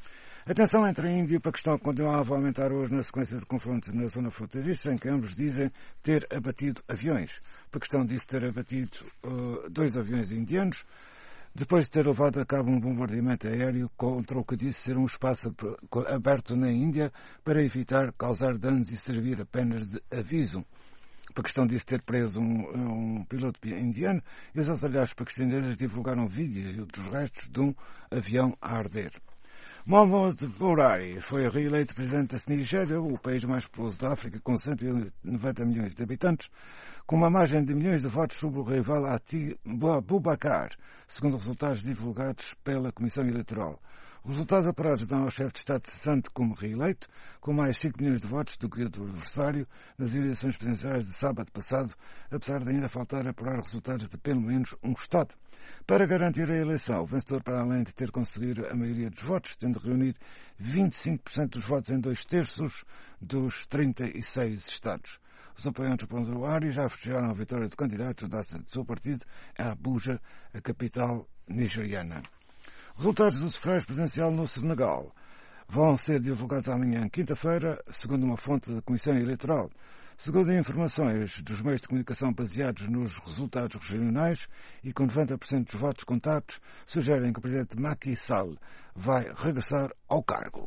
A tensão entre a Índia e o Paquistão continuava a aumentar hoje na sequência de confrontos na zona fronteiriça, em que ambos dizem ter abatido aviões. O Paquistão disse ter abatido uh, dois aviões indianos, depois de ter levado a cabo um bombardeamento aéreo contra o que disse ser um espaço aberto na Índia para evitar causar danos e servir apenas de aviso. O Paquistão disse ter preso um, um piloto indiano e as autoridades paquistanesas divulgaram vídeos e outros restos de um avião a arder. Mohamed Buhari foi reeleito presidente da Nigéria, o país mais populoso da África, com cento e noventa milhões de habitantes, com uma margem de milhões de votos sobre o rival Atiku Abubakar, segundo resultados divulgados pela Comissão Eleitoral. Os resultados apurados dão ao chefe de Estado cessante como reeleito, com mais cinco milhões de votos do que o do adversário nas eleições presidenciais de sábado passado, apesar de ainda faltar apurar resultados de pelo menos um Estado. Para garantir a eleição, o vencedor, para além de ter conseguido a maioria dos votos, tendo reunido vinte e cinco por cento dos votos em dois terços dos trinta e seis Estados. Os apoiantes do Buhari já festejaram a vitória do candidato da seu partido a Abuja, a capital nigeriana. Resultados do sufrágio presidencial no Senegal vão ser divulgados amanhã, quinta-feira, segundo uma fonte da Comissão Eleitoral. Segundo informações dos meios de comunicação baseados nos resultados regionais e com noventa por cento dos votos contados, sugerem que o presidente Macky Sall vai regressar ao cargo.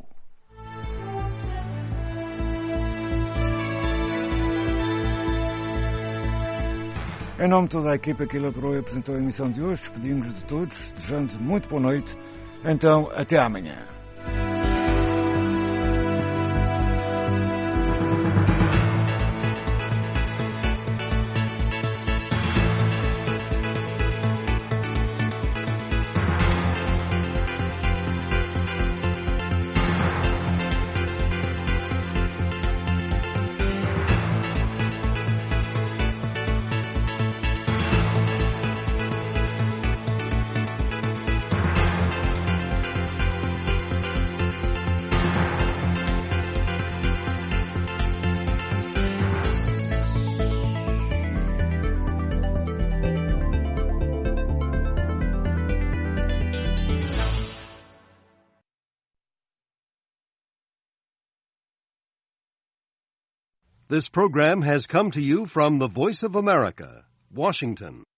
Em nome de toda a equipa que elaborou e apresentou a emissão de hoje, despedimos de todos, desejando muito boa noite. Então, até amanhã. This program has come to you from the Voice of America, Washington.